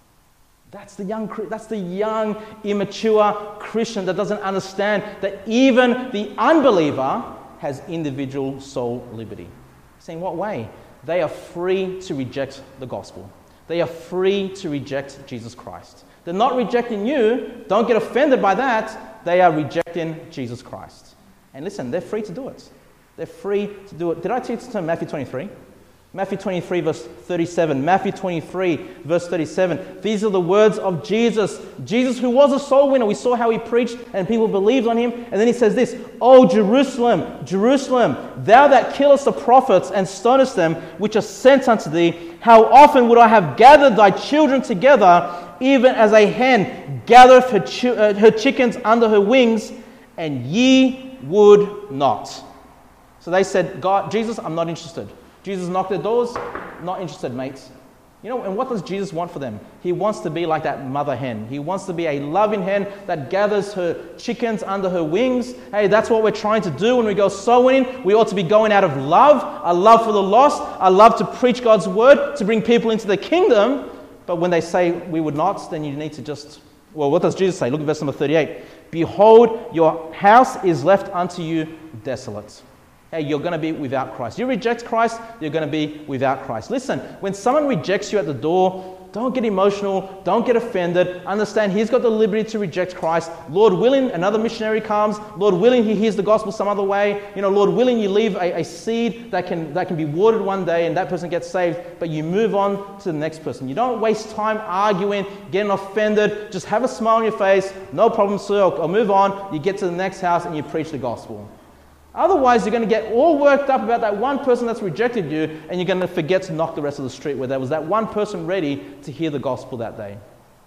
That's the young, immature Christian that doesn't understand that even the unbeliever has individual soul liberty. See, in what way? They are free to reject the gospel. They are free to reject Jesus Christ. They're not rejecting you. Don't get offended by that. They are rejecting Jesus Christ. And listen, they're free to do it. They're free to do it. Did I teach this in Matthew 23? Matthew 23 verse 37. Matthew 23 verse 37. These are the words of Jesus. Jesus who was a soul winner. We saw how he preached and people believed on him. And then he says this, "O Jerusalem, Jerusalem, thou that killest the prophets and stonest them which are sent unto thee, how often would I have gathered thy children together, even as a hen gathereth her chickens under her wings, and ye would not." So they said, God, Jesus, I'm not interested. Jesus knocked their doors, not interested, mates. And what does Jesus want for them? He wants to be like that mother hen. He wants to be a loving hen that gathers her chickens under her wings. Hey, that's what we're trying to do when we go soul winning. We ought to be going out of love, a love for the lost, a love to preach God's word, to bring people into the kingdom. But when they say we would not, then you need to just, what does Jesus say? Look at verse number 38. Behold, your house is left unto you desolate. Hey, you're going to be without Christ. You reject Christ, you're going to be without Christ. Listen, when someone rejects you at the door, don't get emotional, don't get offended. Understand he's got the liberty to reject Christ. Lord willing, another missionary comes. Lord willing, he hears the gospel some other way. Lord willing, you leave a seed that can be watered one day and that person gets saved, but you move on to the next person. You don't waste time arguing, getting offended. Just have a smile on your face. No problem, sir. I'll move on. You get to the next house and you preach the gospel. Otherwise, you're going to get all worked up about that one person that's rejected you, and you're going to forget to knock the rest of the street where there was that one person ready to hear the gospel that day.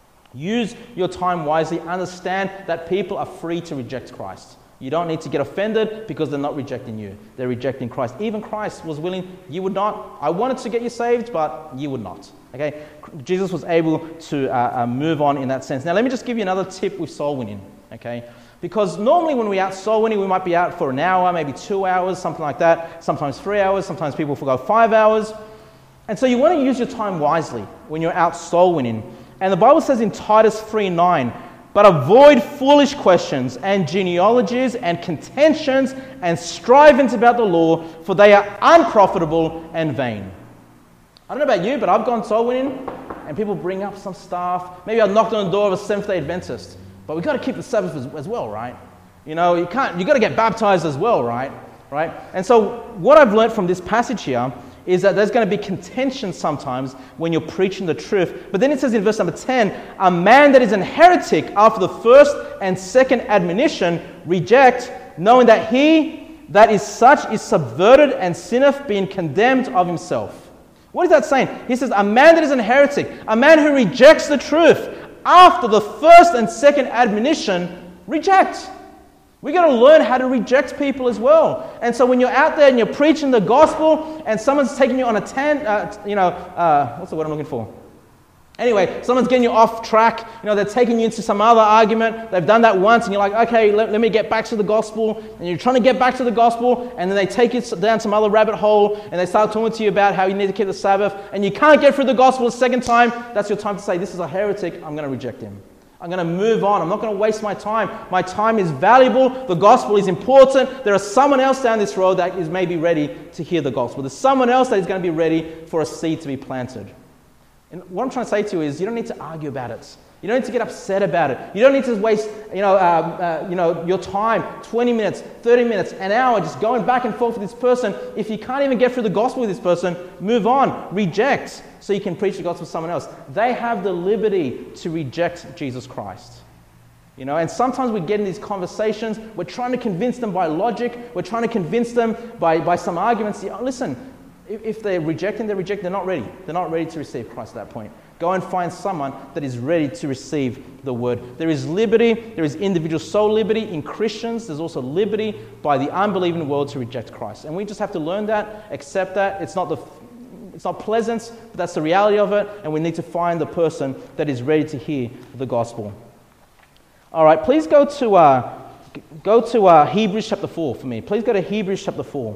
Use your time wisely. Understand that people are free to reject Christ. You don't need to get offended because they're not rejecting you. They're rejecting Christ. Even Christ was willing. You would not. I wanted to get you saved, but you would not. Okay? Jesus was able to move on in that sense. Now, let me just give you another tip with soul winning. Okay? Because normally when we're out soul winning, we might be out for an hour, maybe 2 hours, something like that. Sometimes 3 hours. Sometimes people forgo 5 hours. And so you want to use your time wisely when you're out soul winning. And the Bible says in Titus 3:9, "But avoid foolish questions and genealogies and contentions and strivings about the law, for they are unprofitable and vain." I don't know about you, but I've gone soul winning and people bring up some stuff. Maybe I knocked on the door of a Seventh-day Adventist. but we've got to keep the Sabbath as well, right? You know, you've got to get baptized as well, right? And so what I've learned from this passage here is that there's going to be contention sometimes when you're preaching the truth. But then it says in verse number 10, a man that is an heretic after the first and second admonition reject, knowing that he that is such is subverted and sinneth, being condemned of himself. What is that saying? He says, a man that is an heretic, a man who rejects the truth after the first and second admonition, reject. We got to learn how to reject people as well. And so when you're out there and you're preaching the gospel and someone's taking you on a what's the word I'm looking for? Anyway, someone's getting you off track. They're taking you into some other argument. They've done that once and you're like, okay, let me get back to the gospel. And you're trying to get back to the gospel and then they take you down some other rabbit hole and they start talking to you about how you need to keep the Sabbath and you can't get through the gospel a second time. That's your time to say, this is a heretic. I'm going to reject him. I'm going to move on. I'm not going to waste my time. My time is valuable. The gospel is important. There is someone else down this road that is maybe ready to hear the gospel. There's someone else that is going to be ready for a seed to be planted. And what I'm trying to say to you is you don't need to argue about it. You don't need to get upset about it. You don't need to waste your time, 20 minutes, 30 minutes, an hour just going back and forth with this person. If you can't even get through the gospel with this person, move on, reject, so you can preach the gospel to someone else. They have the liberty to reject Jesus Christ. And sometimes we get in these conversations, we're trying to convince them by logic, we're trying to convince them by some arguments. Listen, if they're rejecting, they're not ready. They're not ready to receive Christ at that point. Go and find someone that is ready to receive the word. There is liberty, there is individual soul liberty in Christians. There's also liberty by the unbelieving world to reject Christ. And we just have to learn that, accept that. It's not pleasant, but that's the reality of it. And we need to find the person that is ready to hear the gospel. All right, please go to Hebrews chapter 4 for me. Please go to Hebrews chapter 4.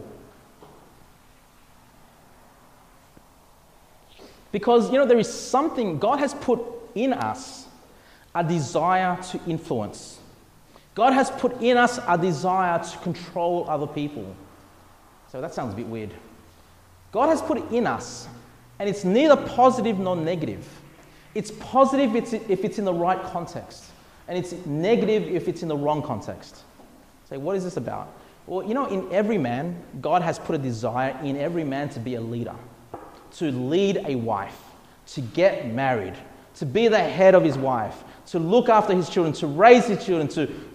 Because, there is something, God has put in us a desire to influence. God has put in us a desire to control other people. So that sounds a bit weird. God has put it in us, and it's neither positive nor negative. It's positive if it's in the right context, and it's negative if it's in the wrong context. So what is this about? Well, in every man, God has put a desire in every man to be a leader. To lead a wife, to get married, to be the head of his wife, to look after his children, to raise his children,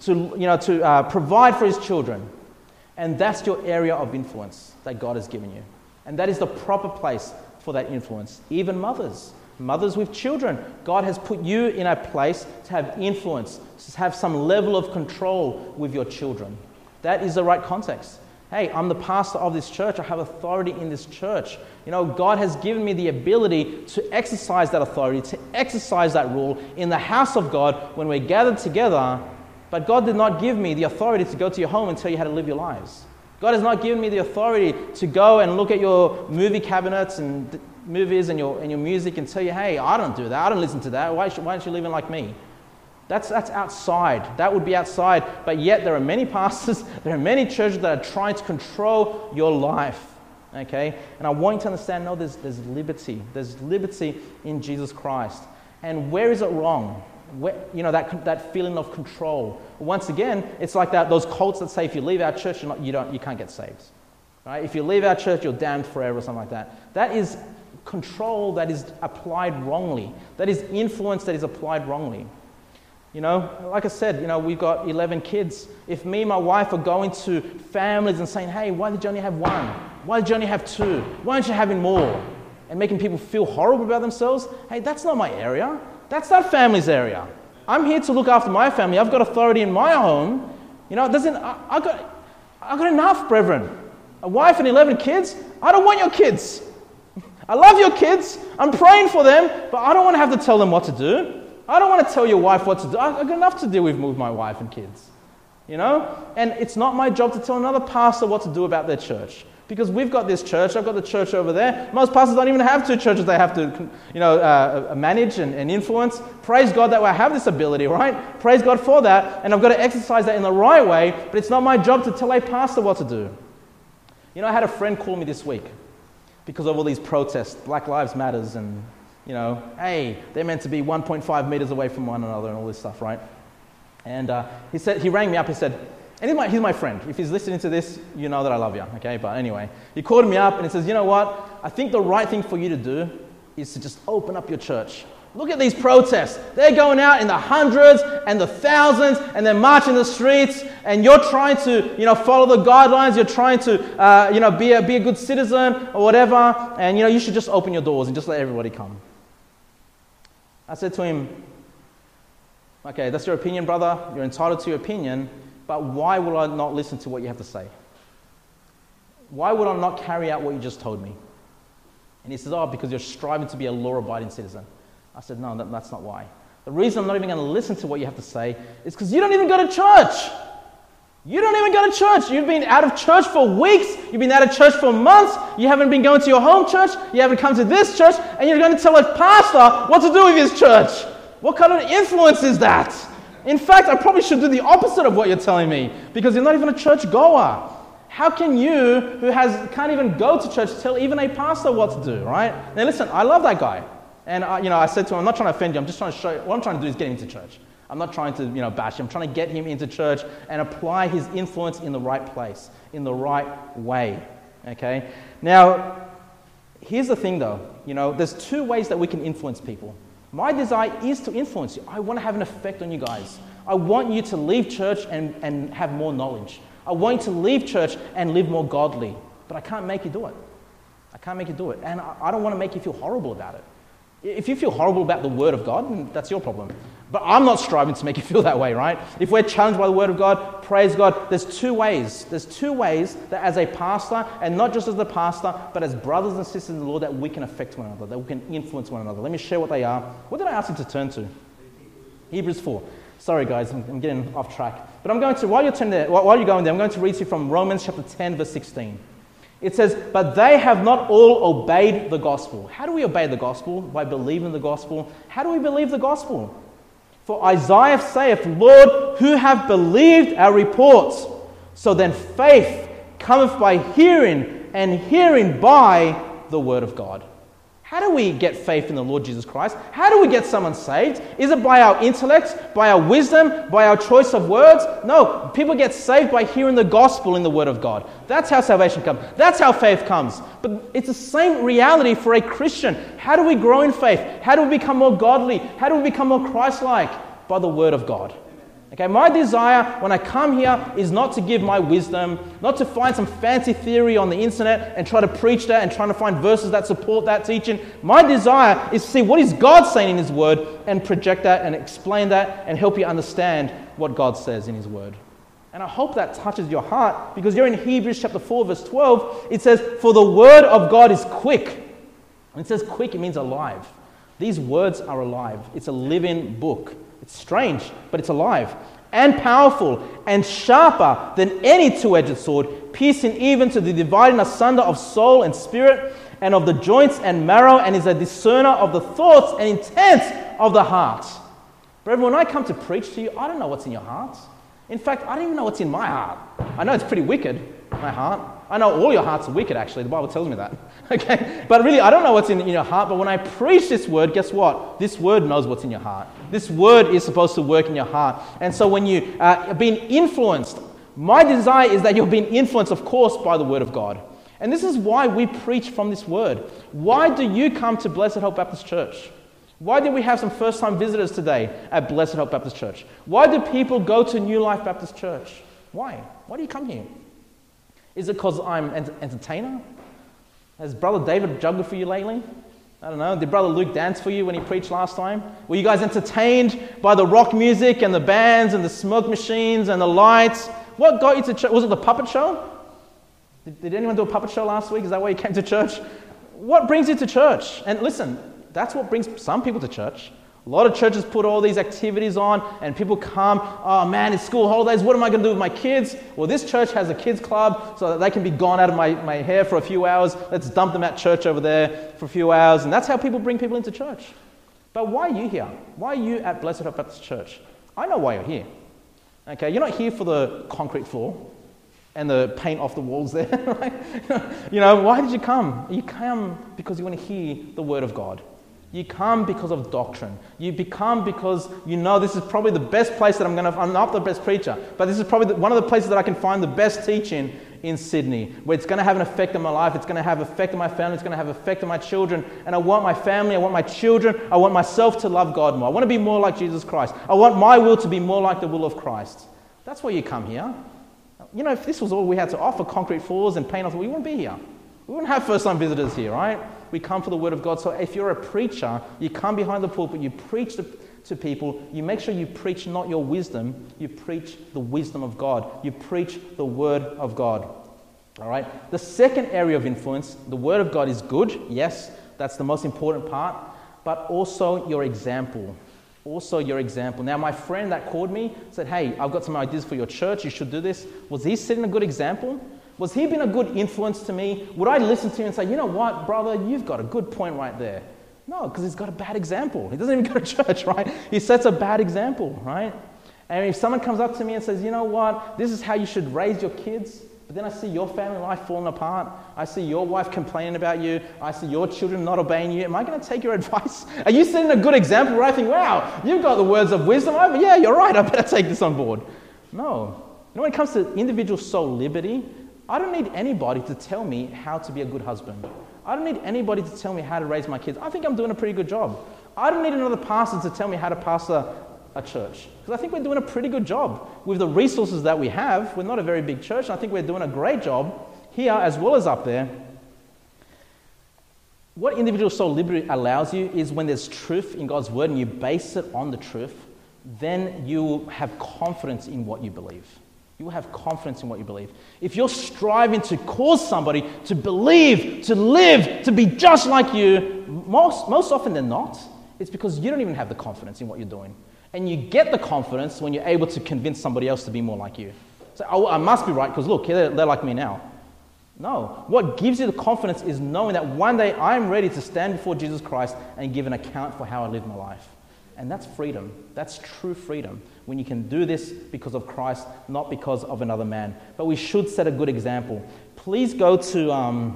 to provide for his children. And that's your area of influence that God has given you. And that is the proper place for that influence. Even mothers with children, God has put you in a place to have influence, to have some level of control with your children. That is the right context. Hey, I'm the pastor of this church. I have authority in this church. God has given me the ability to exercise that authority, to exercise that rule in the house of God when we're gathered together. But God did not give me the authority to go to your home and tell you how to live your lives. God has not given me the authority to go and look at your movie cabinets and movies and your music and tell you, hey, I don't do that. I don't listen to that. Why aren't you living like me? That's outside. That would be outside. But yet there are many pastors, there are many churches that are trying to control your life. Okay? And I want you to understand, no, there's liberty. There's liberty in Jesus Christ. And where is it wrong? That feeling of control. Once again, it's like those cults that say if you leave our church, you can't get saved. Right? If you leave our church, you're damned forever or something like that. That is control that is applied wrongly. That is influence that is applied wrongly. Like I said, we've got 11 kids. If me and my wife are going to families and saying, hey, why did you only have one? Why did you only have two? Why aren't you having more? And making people feel horrible about themselves. Hey, that's not my area. That's that family's area. I'm here to look after my family. I've got authority in my home. I've got enough, brethren. A wife and 11 kids? I don't want your kids. I love your kids. I'm praying for them, but I don't want to have to tell them what to do. I don't want to tell your wife what to do. I've got enough to deal with my wife and kids. And it's not my job to tell another pastor what to do about their church. Because we've got this church, I've got the church over there. Most pastors don't even have two churches they have to manage and influence. Praise God that I have this ability, right? Praise God for that. And I've got to exercise that in the right way. But it's not my job to tell a pastor what to do. I had a friend call me this week because of all these protests, Black Lives Matters and hey, they're meant to be 1.5 meters away from one another and all this stuff, right? And he rang me up, he said, and he's my friend. If he's listening to this, you know that I love you, okay? But anyway, he called me up and he says, you know what? I think the right thing for you to do is to just open up your church. Look at these protests. They're going out in the hundreds and the thousands and they're marching the streets and you're trying to, follow the guidelines. You're trying to, be a good citizen or whatever. And, you should just open your doors and just let everybody come. I said to him, okay, that's your opinion, brother. You're entitled to your opinion, but why will I not listen to what you have to say? Why would I not carry out what you just told me? And he says, because you're striving to be a law-abiding citizen. I said, no, that's not why. The reason I'm not even going to listen to what you have to say is because you don't even go to church. You don't even go to church. You've been out of church for weeks. You've been out of church for months. You haven't been going to your home church. You haven't come to this church. And you're going to tell a pastor what to do with his church. What kind of influence is that? In fact, I probably should do the opposite of what you're telling me because you're not even a church goer. How can you, who can't even go to church, tell even a pastor what to do, right? Now listen, I love that guy. And I said to him, I'm not trying to offend you. I'm just trying to show you. What I'm trying to do is get him into church. I'm not trying to, bash him. I'm trying to get him into church and apply his influence in the right place, in the right way. Okay? Now, here's the thing though. There's two ways that we can influence people. My desire is to influence you. I want to have an effect on you guys. I want you to leave church and have more knowledge. I want you to leave church and live more godly. But I can't make you do it. I can't make you do it. And I don't want to make you feel horrible about it. If you feel horrible about the Word of God, then that's your problem. But I'm not striving to make you feel that way, right? If we're challenged by the Word of God, praise God. There's two ways. There's two ways that as a pastor, and not just as the pastor, but as brothers and sisters in the Lord, that we can affect one another, that we can influence one another. Let me share what they are. What did I ask you to turn to? Hebrews 4. Sorry, guys, I'm getting off track. But I'm going to, while you're going there, I'm going to read to you from Romans chapter 10, verse 16. It says, but they have not all obeyed the gospel. How do we obey the gospel? By believing the gospel. How do we believe the gospel? For Isaiah saith, Lord, who have believed our reports? So then faith cometh by hearing, and hearing by the word of God. How do we get faith in the Lord Jesus Christ? How do we get someone saved? Is it by our intellect, by our wisdom, by our choice of words? No, people get saved by hearing the gospel in the Word of God. That's how salvation comes. That's how faith comes. But it's the same reality for a Christian. How do we grow in faith? How do we become more godly? How do we become more Christ-like? By the Word of God. Okay, my desire when I come here is not to give my wisdom, not to find some fancy theory on the internet and try to preach that and trying to find verses that support that teaching. My desire is to see what is God saying in His Word and project that and explain that and help you understand what God says in His Word. And I hope that touches your heart because you're in Hebrews chapter 4 verse 12. It says, for the Word of God is quick. When it says quick, it means alive. These words are alive. It's a living book. It's strange, but it's alive and powerful and sharper than any two-edged sword, piercing even to the dividing asunder of soul and spirit and of the joints and marrow, and is a discerner of the thoughts and intents of the heart. Brethren, when I come to preach to you, I don't know what's in your hearts. In fact, I don't even know what's in my heart. I know it's pretty wicked, my heart. I know all your hearts are wicked, actually. The Bible tells me that. Okay? But really, I don't know what's in your heart. But when I preach this word, guess what? This word knows what's in your heart. This word is supposed to work in your heart. And so when you are being influenced, my desire is that you're being influenced, of course, by the Word of God. And this is why we preach from this word. Why do you come to Blessed Hope Baptist Church? Why did we have some first-time visitors today at Blessed Hope Baptist Church? Why do people go to New Life Baptist Church? Why? Why do you come here? Is it because I'm an entertainer? Has Brother David juggled for you lately? I don't know. Did Brother Luke dance for you when he preached last time? Were you guys entertained by the rock music and the bands and the smoke machines and the lights? What got you to church? Was it the puppet show? Did anyone do a puppet show last week? Is that why you came to church? What brings you to church? And listen, that's what brings some people to church. A lot of churches put all these activities on and people come, oh man, it's school holidays, what am I going to do with my kids? Well, this church has a kids club so that they can be gone out of my hair for a few hours. Let's dump them at church over there for a few hours. And that's how people bring people into church. But why are you here? Why are you at Blessed Hope Baptist Church? I know why you're here. Okay, you're not here for the concrete floor and the paint off the walls there, right? Why did you come? You come because you want to hear the Word of God. You come because of doctrine. You become because you know this is probably the best place that I'm not the best preacher, but this is probably one of the places that I can find the best teaching in Sydney, where it's going to have an effect on my life, it's going to have an effect on my family, it's going to have an effect on my children, and I want my family, I want my children, I want myself to love God more. I want to be more like Jesus Christ. I want my will to be more like the will of Christ. That's why you come here. You know, if this was all we had to offer, concrete floors and paint, we wouldn't be here. We wouldn't have first-time visitors here, right? We come for the Word of God. So if you're a preacher, you come behind the pulpit, you preach to people, you make sure you preach not your wisdom, you preach the wisdom of God. You preach the Word of God. All right? The second area of influence, the Word of God is good. Yes, that's the most important part. But also your example. Also your example. Now, my friend that called me said, hey, I've got some ideas for your church. You should do this. Was he setting a good example? Was he being a good influence to me? Would I listen to him and say, you know what, brother, you've got a good point right there? No, because he's got a bad example. He doesn't even go to church, right? He sets a bad example, right? And if someone comes up to me and says, you know what, this is how you should raise your kids, but then I see your family life falling apart. I see your wife complaining about you. I see your children not obeying you. Am I going to take your advice? Are you setting a good example where I think, wow, you've got the words of wisdom? Yeah, you're right. I better take this on board. No. You know, when it comes to individual soul liberty, I don't need anybody to tell me how to be a good husband. I don't need anybody to tell me how to raise my kids. I think I'm doing a pretty good job. I don't need another pastor to tell me how to pastor a church, because I think we're doing a pretty good job with the resources that we have. We're not a very big church, and I think we're doing a great job here as well as up there. What individual soul liberty allows you is when there's truth in God's word and you base it on the truth, then you have confidence in what you believe. You will have confidence in what you believe. If you're striving to cause somebody to believe, to live, to be just like you, most often than not, it's because you don't even have the confidence in what you're doing. And you get the confidence when you're able to convince somebody else to be more like you. So, oh, I must be right because look, they're like me now. No. What gives you the confidence is knowing that one day I'm ready to stand before Jesus Christ and give an account for how I live my life. And that's freedom. That's true freedom. When you can do this because of Christ, not because of another man. But we should set a good example. Please go to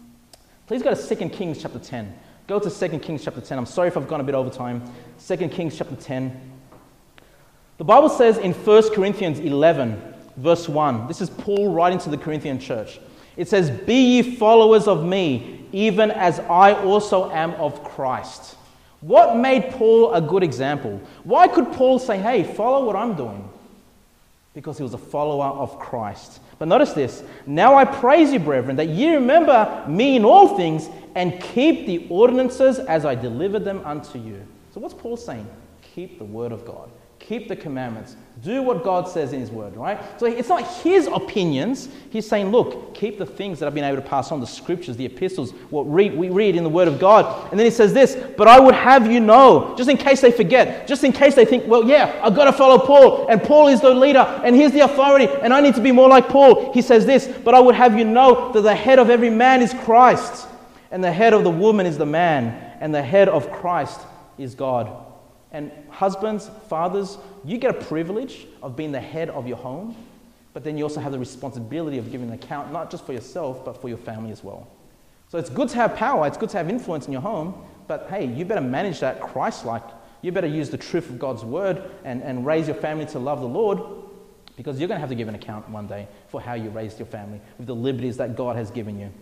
2 Kings chapter 10. Go to 2 Kings chapter 10. I'm sorry if I've gone a bit over time. 2 Kings chapter 10. The Bible says in 1 Corinthians 11, verse 1, this is Paul writing to the Corinthian church. It says, "Be ye followers of me, even as I also am of Christ." What made Paul a good example? Why could Paul say, hey, follow what I'm doing? Because he was a follower of Christ. But notice this. "Now I praise you, brethren, that ye remember me in all things, and keep the ordinances as I delivered them unto you." So what's Paul saying? Keep the word of God. Keep the commandments. Do what God says in his word, right? So it's not his opinions. He's saying, look, keep the things that I've been able to pass on, the scriptures, the epistles, what we read in the word of God. And then he says this, "But I would have you know," just in case they forget, just in case they think, well, yeah, I've got to follow Paul, and Paul is the leader, and he's the authority, and I need to be more like Paul. He says this, "But I would have you know that the head of every man is Christ, and the head of the woman is the man, and the head of Christ is God." And husbands, fathers, you get a privilege of being the head of your home, but then you also have the responsibility of giving an account, not just for yourself, but for your family as well. So it's good to have power, it's good to have influence in your home, but hey, you better manage that Christ-like. You better use the truth of God's word and raise your family to love the Lord, because you're going to have to give an account one day for how you raised your family with the liberties that God has given you.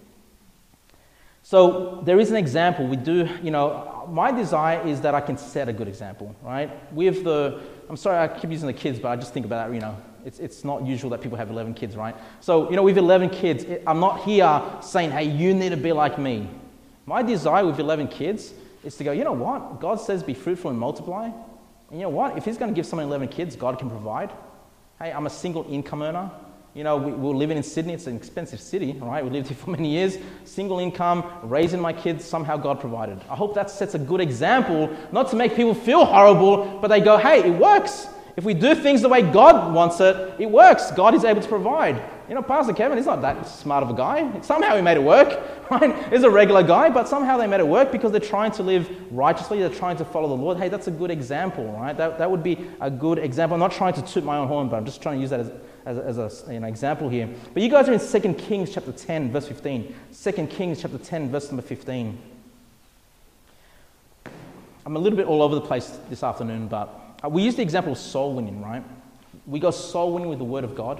So there is an example. We do, my desire is that I can set a good example, right? I'm sorry I keep using the kids, but I just think about that, it's not usual that people have 11 kids, right? So, with 11 kids, I'm not here saying, hey, you need to be like me. My desire with 11 kids is to go, you know what? God says be fruitful and multiply. And you know what? If he's going to give someone 11 kids, God can provide. Hey, I'm a single income earner. We're living in Sydney. It's an expensive city, right? We lived here for many years. Single income, raising my kids, somehow God provided. I hope that sets a good example, not to make people feel horrible, but they go, hey, it works. If we do things the way God wants it, it works. God is able to provide. Pastor Kevin, he's not that smart of a guy. Somehow he made it work, right? He's a regular guy, but somehow they made it work because they're trying to live righteously. They're trying to follow the Lord. Hey, that's a good example, right? That would be a good example. I'm not trying to toot my own horn, but I'm just trying to use that as an example here. But you guys are in 2 Kings chapter 10, verse 15. 2 Kings chapter 10, verse number 15. I'm a little bit all over the place this afternoon, but we use the example of soul winning, right? We go soul winning with the Word of God.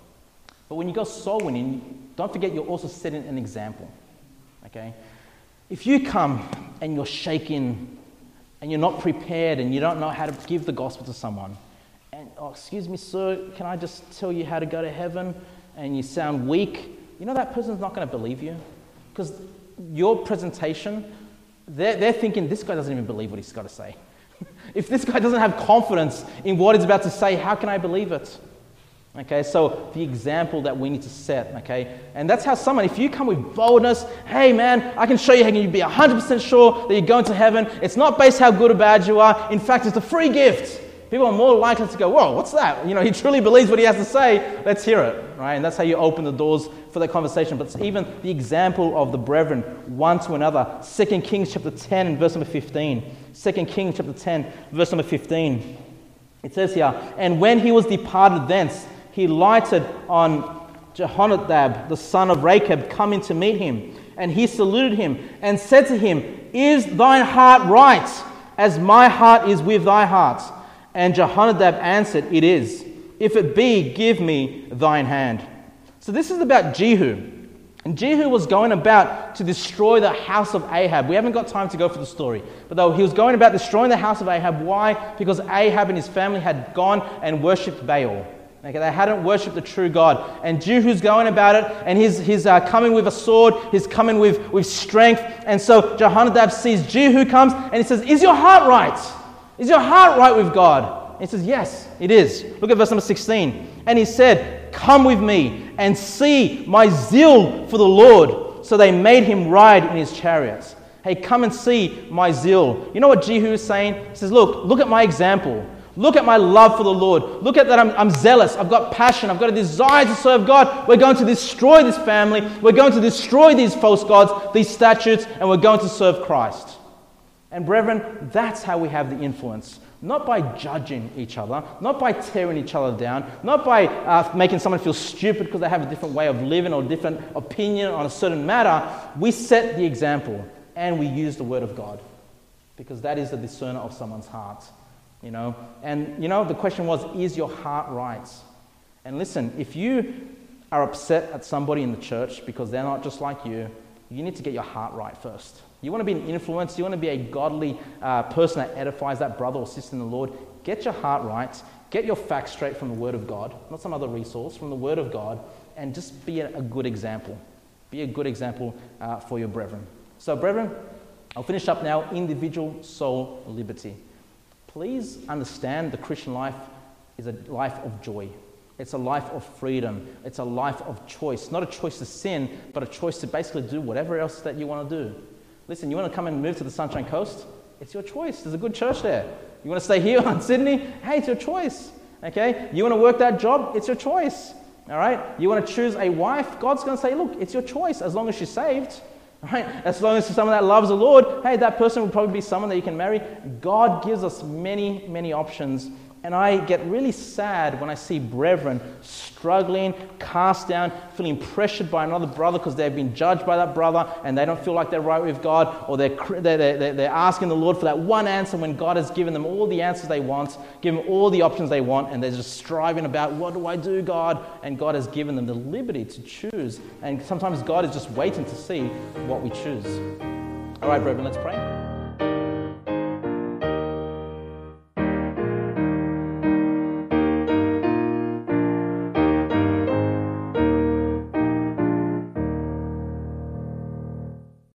But when you go soul winning, don't forget you're also setting an example, okay? If you come and you're shaking and you're not prepared and you don't know how to give the gospel to someone, and, oh, excuse me, sir, can I just tell you how to go to heaven? And you sound weak, you know that person's not going to believe you. Because your presentation, they're thinking, this guy doesn't even believe what he's got to say. If this guy doesn't have confidence in what he's about to say, how can I believe it? Okay, so the example that we need to set, okay? And that's how someone, if you come with boldness, hey man, I can show you how you can be 100% sure that you're going to heaven. It's not based how good or bad you are. In fact, it's a free gift. People are more likely to go, whoa, what's that? You know, he truly believes what he has to say. Let's hear it, right? And that's how you open the doors for that conversation. But it's even the example of the brethren, one to another. 2 Kings chapter 10 and verse number 15. 2 Kings chapter 10, verse number 15. It says here, and when he was departed thence, he lighted on Jehonadab, the son of Rechab, coming to meet him. And he saluted him and said to him, is thine heart right, as my heart is with thy heart? And Jehonadab answered, it is. If it be, give me thine hand. So this is about Jehu. And Jehu was going about to destroy the house of Ahab. We haven't got time to go for the story. But though he was going about destroying the house of Ahab. Why? Because Ahab and his family had gone and worshipped Baal. Okay, they hadn't worshipped the true God. And Jehu's going about it, and he's coming with a sword. He's coming with strength. And so Jehonadab sees Jehu comes, and he says, is your heart right? Is your heart right with God? And he says, yes, it is. Look at verse number 16. And he said, come with me and see my zeal for the Lord. So they made him ride in his chariots. Hey, come and see my zeal. You know what Jehu is saying? He says, look at my example. Look at my love for the Lord. Look at that I'm zealous. I've got passion. I've got a desire to serve God. We're going to destroy this family. We're going to destroy these false gods, these statutes, and we're going to serve Christ. And brethren, that's how we have the influence. Not by judging each other, not by tearing each other down, not by making someone feel stupid because they have a different way of living or a different opinion on a certain matter. We set the example and we use the Word of God, because that is the discerner of someone's heart. You know, and you know, the question was, is your heart right? And listen, if you are upset at somebody in the church because they're not just like you need to get your heart right first. You want to be an influence, you want to be a godly person that edifies that brother or sister in the Lord, get your heart right, get your facts straight from the Word of God, not some other resource, from the Word of God, and just be a good example. Be a good example for your brethren. So brethren, I'll finish up now. Individual soul liberty. Please understand the Christian life is a life of joy. It's a life of freedom. It's a life of choice. Not a choice to sin, but a choice to basically do whatever else that you want to do. Listen, you want to come and move to the Sunshine Coast? It's your choice. There's a good church there. You want to stay here on Sydney? Hey, it's your choice. Okay? You want to work that job? It's your choice. All right? You want to choose a wife? God's going to say, look, it's your choice as long as she's saved. Right? As long as someone that loves the Lord, hey, that person will probably be someone that you can marry. God gives us many, many options. And I get really sad when I see brethren struggling, cast down, feeling pressured by another brother because they've been judged by that brother and they don't feel like they're right with God, or they're asking the Lord for that one answer when God has given them all the answers they want, given them all the options they want, and they're just striving about, what do I do, God? And God has given them the liberty to choose. And sometimes God is just waiting to see what we choose. All right, brethren, let's pray.